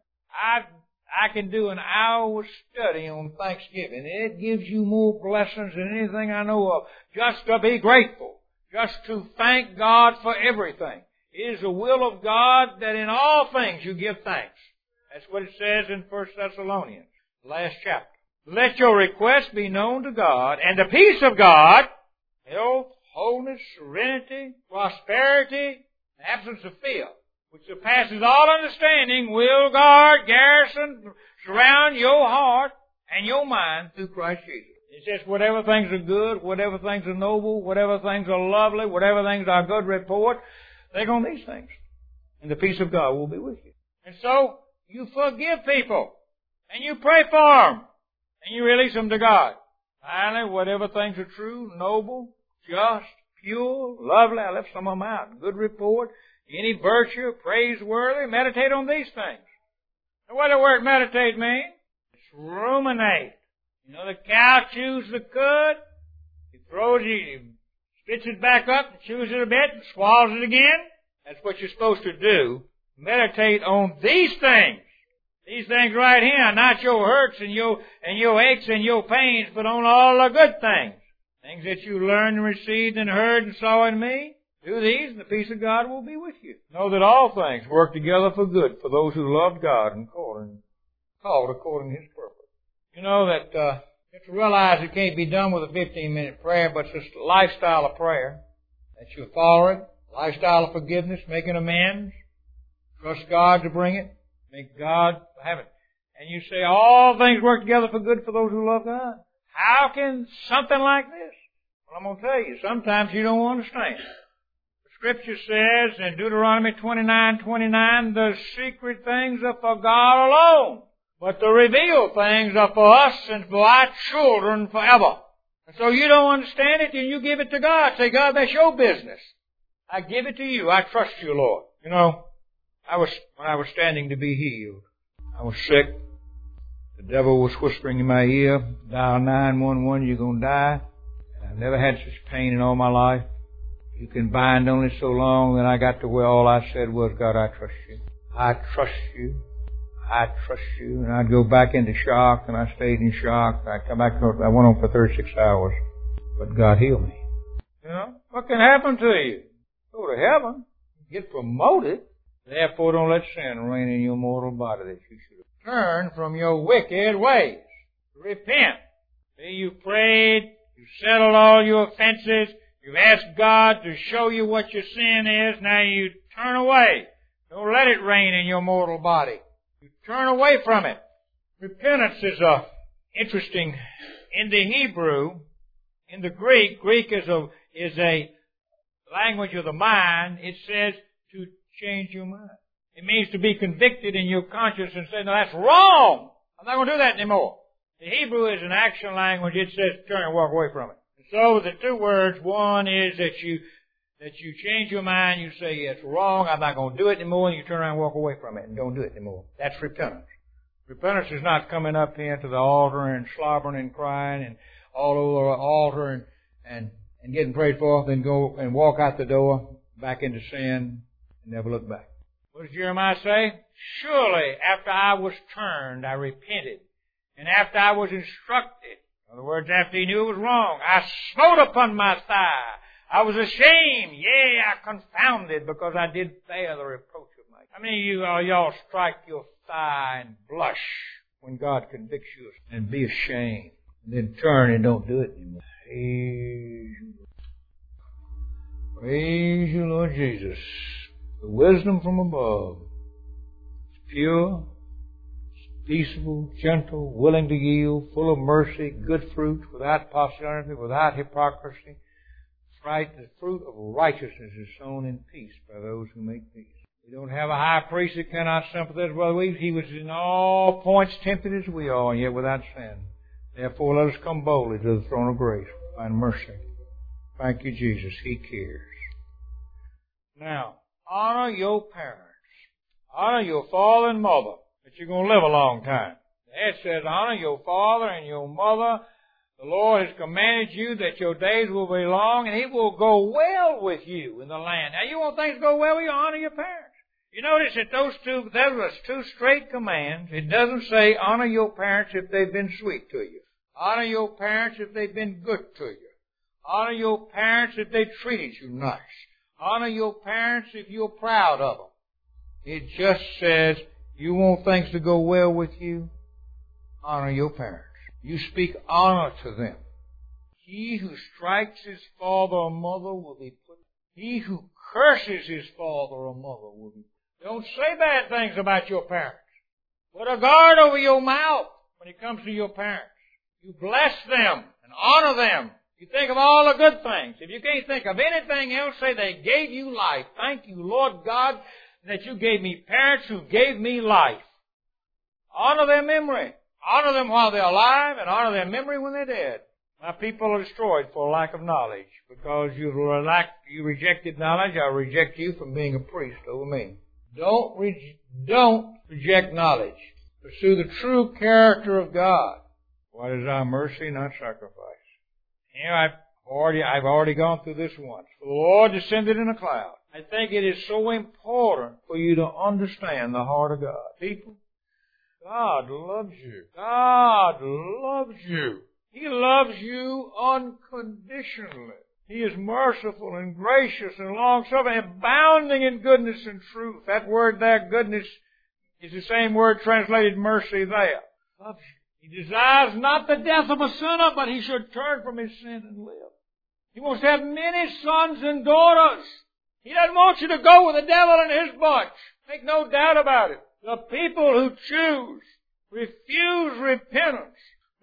I can do an hour's study on Thanksgiving. It gives you more blessings than anything I know of. Just to be grateful. Just to thank God for everything. It is the will of God that in all things you give thanks. That's what it says in 1 Thessalonians, the last chapter. Let your requests be known to God, and the peace of God, health, wholeness, serenity, prosperity, absence of fear, which surpasses all understanding, will guard, garrison, surround your heart and your mind through Christ Jesus. It says whatever things are good, whatever things are noble, whatever things are lovely, whatever things are good report, think on these things. And the peace of God will be with you. And so, you forgive people. And you pray for them. And you release them to God. Finally, whatever things are true, noble, just, pure, lovely, I left some of them out, good report, any virtue, praiseworthy, meditate on these things. And what does the word meditate mean? It's ruminate. You know, the cow chews the cud, he spits it back up, and chews it a bit, and swallows it again. That's what you're supposed to do. Meditate on these things. These things right here, not your hurts and your aches and your pains, but on all the good things. Things that you learned and received and heard and saw in me. Do these, and the peace of God will be with you. Know that all things work together for good for those who love God and called according to His purpose. You know that you have to realize it can't be done with a 15-minute prayer, but it's just a lifestyle of prayer that you follow it. Lifestyle of forgiveness, making amends. Trust God to bring it. Make God have it. And you say all things work together for good for those who love God. How can something like this? Well, I'm going to tell you, sometimes you don't understand. The Scripture says in Deuteronomy 29:29, the secret things are for God alone, but the revealed things are for us and for our children forever. And so you don't understand it, and you give it to God. Say, God, that's your business. I give it to you. I trust you, Lord. You know, when I was standing to be healed, I was sick. The devil was whispering in my ear, dial 911, you're going to die. And I've never had such pain in all my life. You can bind only so long. Then I got to where all I said was, God, I trust you. I trust you. I trust you. And I'd go back into shock, and I stayed in shock. I come back, I went on for 36 hours. But God healed me. You know, what can happen to you? Go to heaven. Get promoted. Therefore, don't let sin reign in your mortal body, that you should turn from your wicked ways. Repent. See, you prayed, you settled all your offenses, you've asked God to show you what your sin is, now you turn away. Don't let it reign in your mortal body. You turn away from it. Repentance is interesting. In the Hebrew, in the Greek is a language of the mind. It says to change your mind. It means to be convicted in your conscience and say, no, that's wrong. I'm not going to do that anymore. The Hebrew is an action language. It says turn and walk away from it. And so the two words, one is that you change your mind, you say it's wrong, I'm not going to do it anymore, and you turn around and walk away from it and don't do it anymore. That's repentance. Repentance is not coming up here to the altar and slobbering and crying and all over the altar and getting prayed for, then go and walk out the door back into sin and never look back. What does Jeremiah say? Surely after I was turned, I repented. And after I was instructed, in other words, after he knew it was wrong, I smote upon my thigh. I was ashamed, yea, I confounded, because I did bear the reproach of my... How many of you, y'all strike your thigh and blush when God convicts you and be ashamed? And then turn and don't do it anymore. Praise you, Lord Jesus. The wisdom from above. It's pure, it's peaceable, gentle, willing to yield, full of mercy, good fruit, without partiality, without hypocrisy. It's right, the fruit of righteousness is sown in peace by those who make peace. We don't have a high priest that cannot sympathize with us. He was in all points tempted as we are, and yet without sin. Therefore, let us come boldly to the throne of grace, find mercy. Thank you, Jesus. He cares. Now, honor your parents. Honor your father and mother, that you're going to live a long time. It says, honor your father and your mother. The Lord has commanded you that your days will be long, and it will go well with you in the land. Now, you want things to go well with you? Honor your parents. You notice that those two straight commands. It doesn't say honor your parents if they've been sweet to you. Honor your parents if they've been good to you. Honor your parents if they treated you nice. Honor your parents if you're proud of them. It just says, you want things to go well with you? Honor your parents. You speak honor to them. He who strikes his father or mother will be put. He who curses his father or mother will be put. Don't say bad things about your parents. Put a guard over your mouth when it comes to your parents. You bless them and honor them. You think of all the good things. If you can't think of anything else, say they gave you life. Thank you, Lord God, that you gave me parents who gave me life. Honor their memory. Honor them while they're alive and honor their memory when they're dead. My people are destroyed for lack of knowledge. Because you rejected knowledge, I reject you from being a priest over me. Don't reject knowledge. Pursue the true character of God. What is our mercy, not sacrifice? You know, I've already gone through this once. For the Lord descended in a cloud. I think it is so important for you to understand the heart of God. People, God loves you. God loves you. He loves you unconditionally. He is merciful and gracious and long-suffering, abounding in goodness and truth. That word there, goodness, is the same word translated mercy there. Loves you. He desires not the death of a sinner, but he should turn from his sin and live. He wants to have many sons and daughters. He doesn't want you to go with the devil and his bunch. Make no doubt about it. The people who choose, refuse repentance,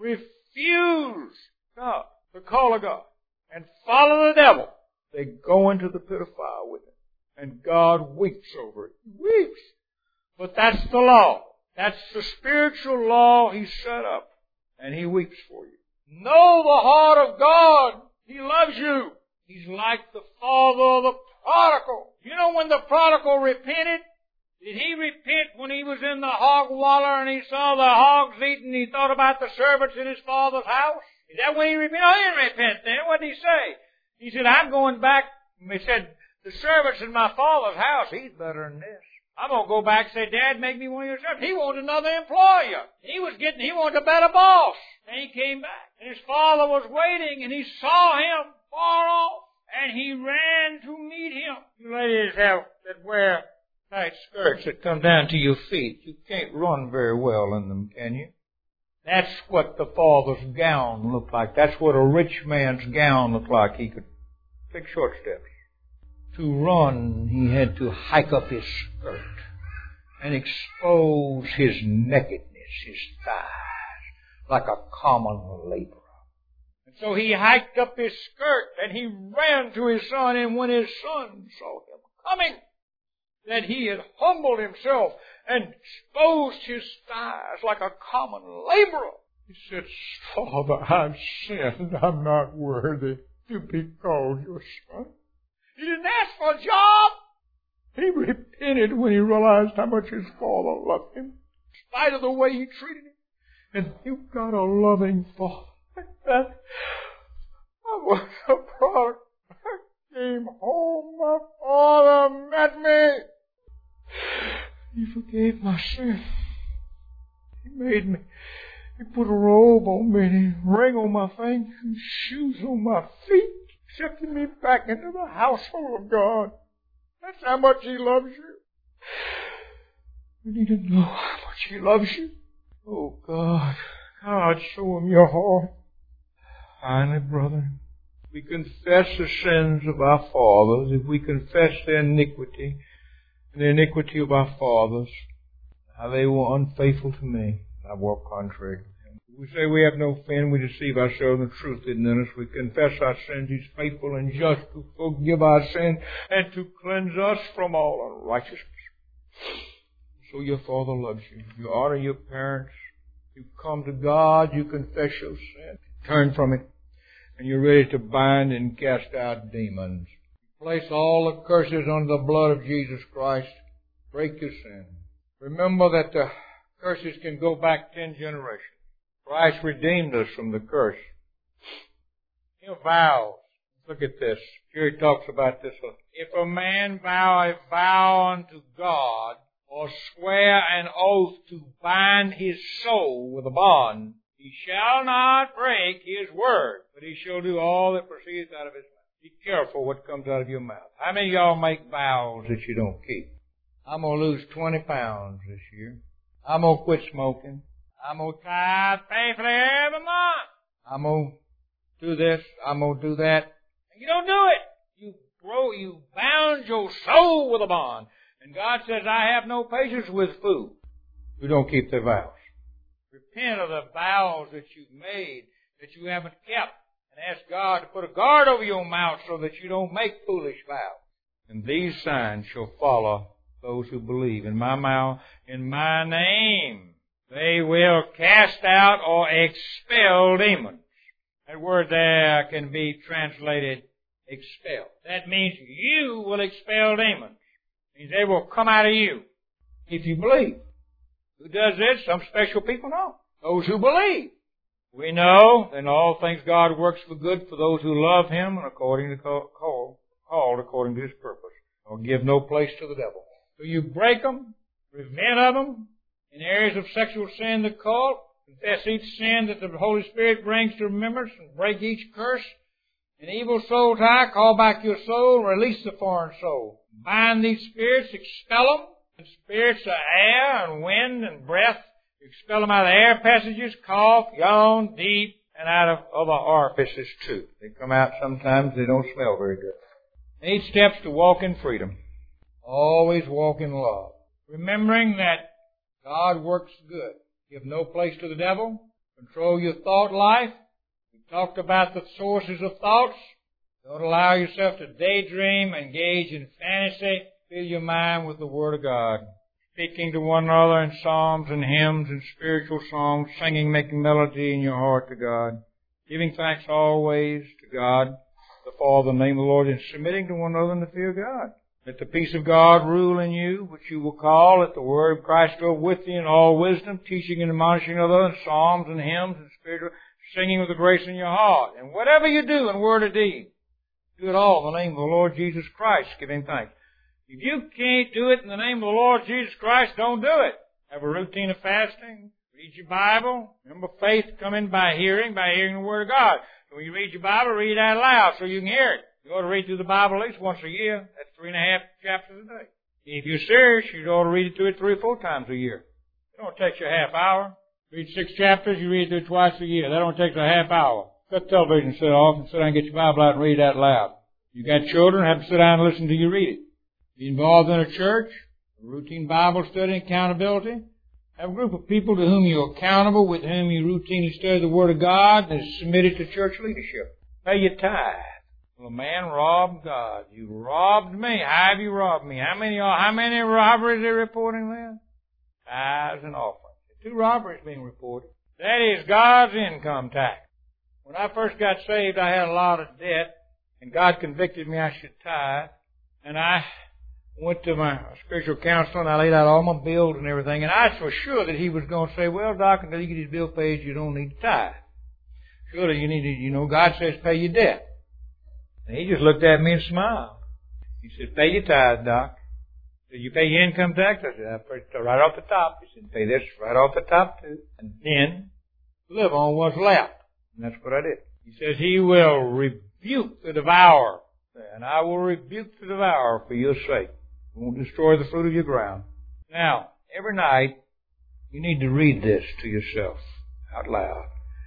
refuse God, the call of God, and follow the devil, they go into the pit of fire with him. And God weeps over it. He weeps. But that's the law. That's the spiritual law He set up. And He weeps for you. Know the heart of God. He loves you. He's like the father of the prodigal. You know when the prodigal repented? Did he repent when he was in the hog waller and he saw the hogs eating and he thought about the servants in his father's house? Is that when he repented? No, he didn't repent then. What did he say? He said, I'm going back. He said, the servants in my father's house, he's better than this. I'm going to go back and say, Dad, make me one of your servants. He wanted another employer. He wanted a better boss. And he came back. And his father was waiting and he saw him far off. And he ran to meet him. You ladies that wear tight skirts that come down to your feet. You can't run very well in them, can you? That's what the father's gown looked like. That's what a rich man's gown looked like. He could take short steps. To run, he had to hike up his skirt and expose his nakedness, his thighs, like a common laborer. And so he hiked up his skirt and he ran to his son, and when his son saw him coming, that he had humbled himself and exposed his thighs like a common laborer. He said, Father, I've sinned. I'm not worthy to be called your son. He didn't ask for a job. He repented when he realized how much his father loved him, in spite of the way he treated him. And you've got a loving father like that. I was a prodigal. I came home. My father met me. He forgave my sin. He made me. He put a robe on me and a ring on my finger and shoes on my feet. Accepted me back into the household of God. That's how much He loves you. You need to know how much He loves you. Oh, God. God, show Him your heart. Finally, brother, if we confess the sins of our fathers, if we confess their iniquity and the iniquity of our fathers, how they were unfaithful to me, I walk contrary to them. We say we have no sin, we deceive ourselves, and the truth isn't in us. We confess our sins. He's faithful and just to forgive our sin and to cleanse us from all unrighteousness. So your Father loves you. You honor your parents. You come to God, you confess your sin, turn from it, and you're ready to bind and cast out demons. Place all the curses under the blood of Jesus Christ. Break your sin. Remember that the curses can go back 10 generations. Christ redeemed us from the curse. Vows. Look at this. Here he talks about this. If a man vow a vow unto God, or swear an oath to bind his soul with a bond, he shall not break his word, but he shall do all that proceeds out of his mouth. Be careful what comes out of your mouth. How many of y'all make vows that you don't keep? I'm going to lose 20 pounds this year. I'm going to quit smoking. I'm going to tithe faithfully every month. I'm going to do this. I'm going to do that. And you don't do it. You bound your soul with a bond. And God says, I have no patience with food who don't keep their vows. Repent of the vows that you've made that you haven't kept. And ask God to put a guard over your mouth so that you don't make foolish vows. And these signs shall follow those who believe. In my mouth, in my name, they will cast out or expel demons. That word there can be translated expel. That means you will expel demons. It means they will come out of you if you believe. Who does this? Some special people know. Those who believe. We know that in all things God works for good for those who love Him and according to called according to His purpose. Or give no place to the devil. So you break them, repent of them, in areas of sexual sin, the cult, confess each sin that the Holy Spirit brings to remembrance, and break each curse. An evil soul tie, call back your soul, release the foreign soul. Bind these spirits, expel them. And spirits of air and wind and breath, expel them out of air passages, cough, yawn, deep, and out of other orifices too. They come out sometimes, they don't smell very good. 8 steps to walk in freedom. Always walk in love. Remembering that God works good. Give no place to the devil. Control your thought life. We talked about the sources of thoughts. Don't allow yourself to daydream, engage in fantasy. Fill your mind with the Word of God. Speaking to one another in psalms and hymns and spiritual songs. Singing, making melody in your heart to God. Giving thanks always to God, the Father, in the name of the Lord, and submitting to one another in the fear of God. Let the peace of God rule in you, which you will call. Let the word of Christ go with you in all wisdom, teaching and admonishing others in psalms and hymns and spiritual, singing with the grace in your heart. And whatever you do in word or deed, do it all in the name of the Lord Jesus Christ, giving thanks. If you can't do it in the name of the Lord Jesus Christ, don't do it. Have a routine of fasting. Read your Bible. Remember, faith coming by hearing the Word of God. So when you read your Bible, read it out loud so you can hear it. You ought to read through the Bible at least once a year. That's 3.5 chapters a day. If you're serious, you ought to read it through it 3 or 4 times a year. It don't take you a half hour. Read 6 chapters, you read it through twice a year. That don't take a half hour. Cut the television set off and sit down and get your Bible out and read it out loud. You got children, have to sit down and listen to you read it. Be involved in a church, a routine Bible study, accountability. Have a group of people to whom you're accountable, with whom you routinely study the Word of God, and is submitted to church leadership. Pay your tithe. Well, a man robbed God. You robbed me. How have you robbed me? How many robberies are reporting there? Tithes and offerings. 2 robberies being reported. That is God's income tax. When I first got saved, I had a lot of debt, and God convicted me I should tithe, and I went to my spiritual counselor and I laid out all my bills and everything, and I was sure that he was going to say, well, Doc, until you get his bill paid, you don't need to tithe. Surely you need to, God says pay your debt. And he just looked at me and smiled. He said, pay your tithe, Doc. Did you pay your income tax? I said, I paid it right off the top. He said, pay this right off the top too. And then live on what's left. And that's what I did. He says, he will rebuke the devourer. And I will rebuke the devourer for your sake. Won't destroy the fruit of your ground. Now, every night, you need to read this to yourself out loud.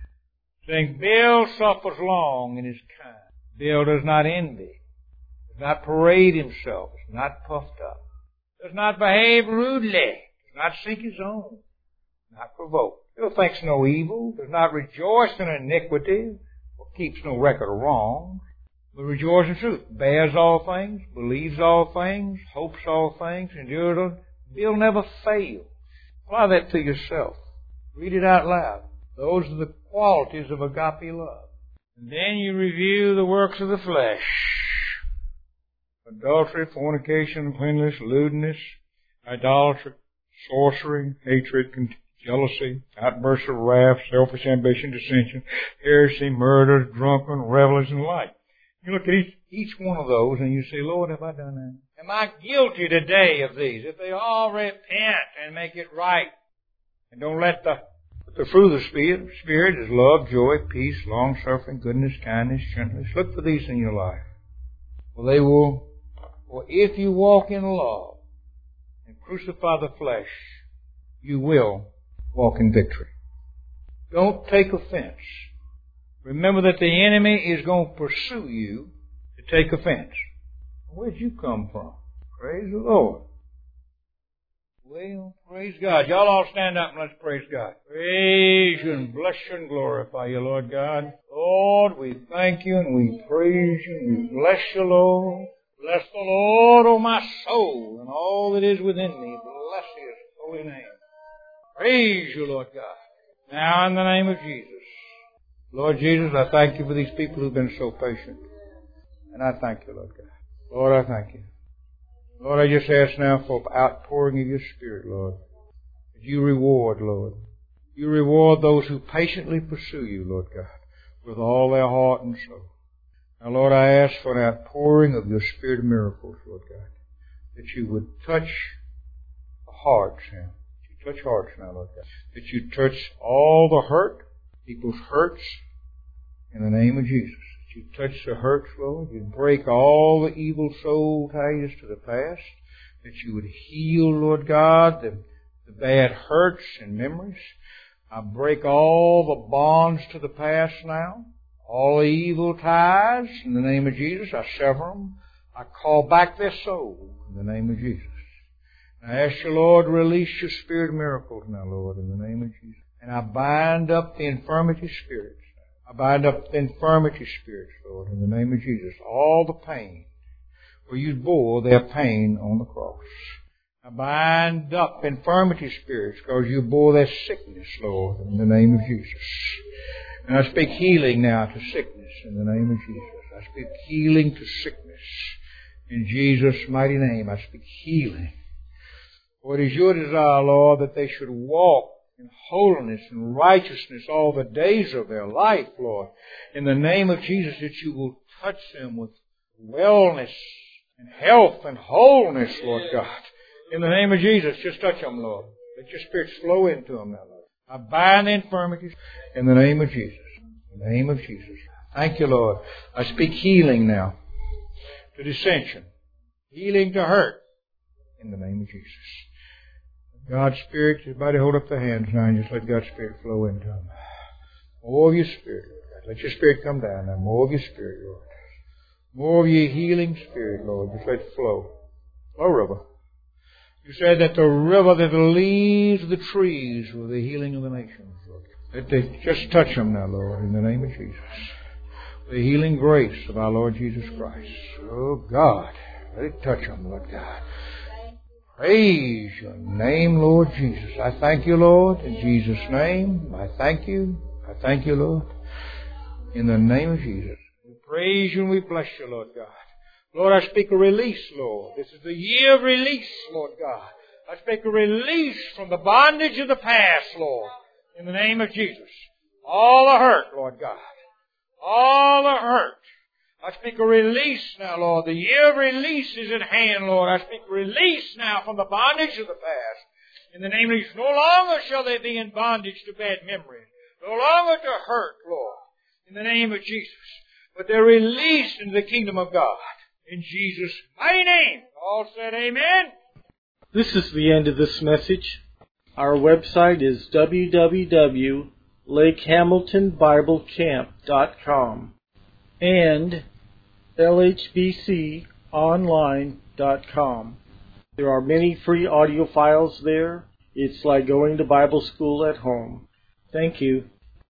Saying, Bill suffers long and is kind. Bill does not envy, does not parade himself, is not puffed up, does not behave rudely, does not seek his own, not provoke. Bill thinks no evil, does not rejoice in iniquity, or keeps no record of wrongs, but rejoice in truth, bears all things, believes all things, hopes all things, endures all. Bill never fails. Apply that to yourself. Read it out loud. Those are the qualities of agape love. And then you review the works of the flesh. Adultery, fornication, uncleanness, lewdness, idolatry, sorcery, hatred, jealousy, outbursts of wrath, selfish ambition, dissension, heresy, murder, drunken, revelings, and the like. You look at each one of those and you say, Lord, have I done that? Am I guilty today of these? If they all repent and make it right, and don't let the fruit of the Spirit is love, joy, peace, long-suffering, goodness, kindness, gentleness. Look for these in your life. For if you walk in love and crucify the flesh, you will walk in victory. Don't take offense. Remember that the enemy is going to pursue you to take offense. Where'd you come from? Praise the Lord. Well, praise God. Y'all all stand up and let's praise God. Praise you and bless you and glorify you, Lord God. Lord, we thank you and we praise you and we bless you, Lord. Bless the Lord, O my soul, and all that is within me. Bless His holy name. Praise you, Lord God. Now in the name of Jesus. Lord Jesus, I thank you for these people who've been so patient. And I thank you, Lord God. Lord, I thank you. Lord, I just ask now for outpouring of your Spirit, Lord. That you reward, Lord. You reward those who patiently pursue you, Lord God, with all their heart and soul. Now, Lord, I ask for an outpouring of your Spirit of miracles, Lord God, that you would touch the hearts now. That you touch hearts now, Lord God. That you touch all the hurt, people's hurts, in the name of Jesus. That you touch the hurts, Lord. You break all the evil soul ties to the past. That you would heal, Lord God, the bad hurts and memories. I break all the bonds to the past now. All the evil ties, in the name of Jesus, I sever them. I call back their soul, in the name of Jesus. And I ask you, Lord, release your Spirit of miracles now, Lord, in the name of Jesus. And I bind up the infirmity spirits. I bind up the infirmity spirits, Lord, in the name of Jesus. All the pain, for you bore their pain on the cross. I bind up infirmity spirits because you bore their sickness, Lord, in the name of Jesus. And I speak healing now to sickness in the name of Jesus. I speak healing to sickness in Jesus' mighty name. I speak healing. For it is your desire, Lord, that they should walk in holiness and righteousness all the days of their life, Lord. In the name of Jesus, that you will touch them with wellness and health and wholeness, Lord God. In the name of Jesus, just touch them, Lord. Let your Spirit flow into them now, Lord. I bind the infirmities in the name of Jesus. In the name of Jesus. Thank you, Lord. I speak healing now to dissension. Healing to hurt in the name of Jesus. God's Spirit, everybody hold up their hands now and just let God's Spirit flow into them. More of your Spirit, Lord God. Let your Spirit come down now. More of your Spirit, Lord. More of your healing Spirit, Lord. Just let it flow. Flow, river. You said that the river that leaves the trees was the healing of the nations, Lord. Let they just touch them now, Lord, in the name of Jesus. The healing grace of our Lord Jesus Christ. Oh, God. Let it touch them, Lord God. Praise your name, Lord Jesus. I thank you, Lord, in Jesus' name. I thank you. I thank you, Lord, in the name of Jesus. We praise you and we bless you, Lord God. Lord, I speak a release, Lord. This is the year of release, Lord God. I speak a release from the bondage of the past, Lord, in the name of Jesus. All the hurt, Lord God. All the hurt. I speak a release now, Lord. The year of release is at hand, Lord. I speak release now from the bondage of the past. In the name of Jesus. No longer shall they be in bondage to bad memories. No longer to hurt, Lord. In the name of Jesus. But they're released into the kingdom of God. In Jesus' mighty name. All said amen. This is the end of this message. Our website is www.lakehamiltonbiblecamp.com and lhbconline.com. There are many free audio files there. It's like going to Bible school at home. Thank you.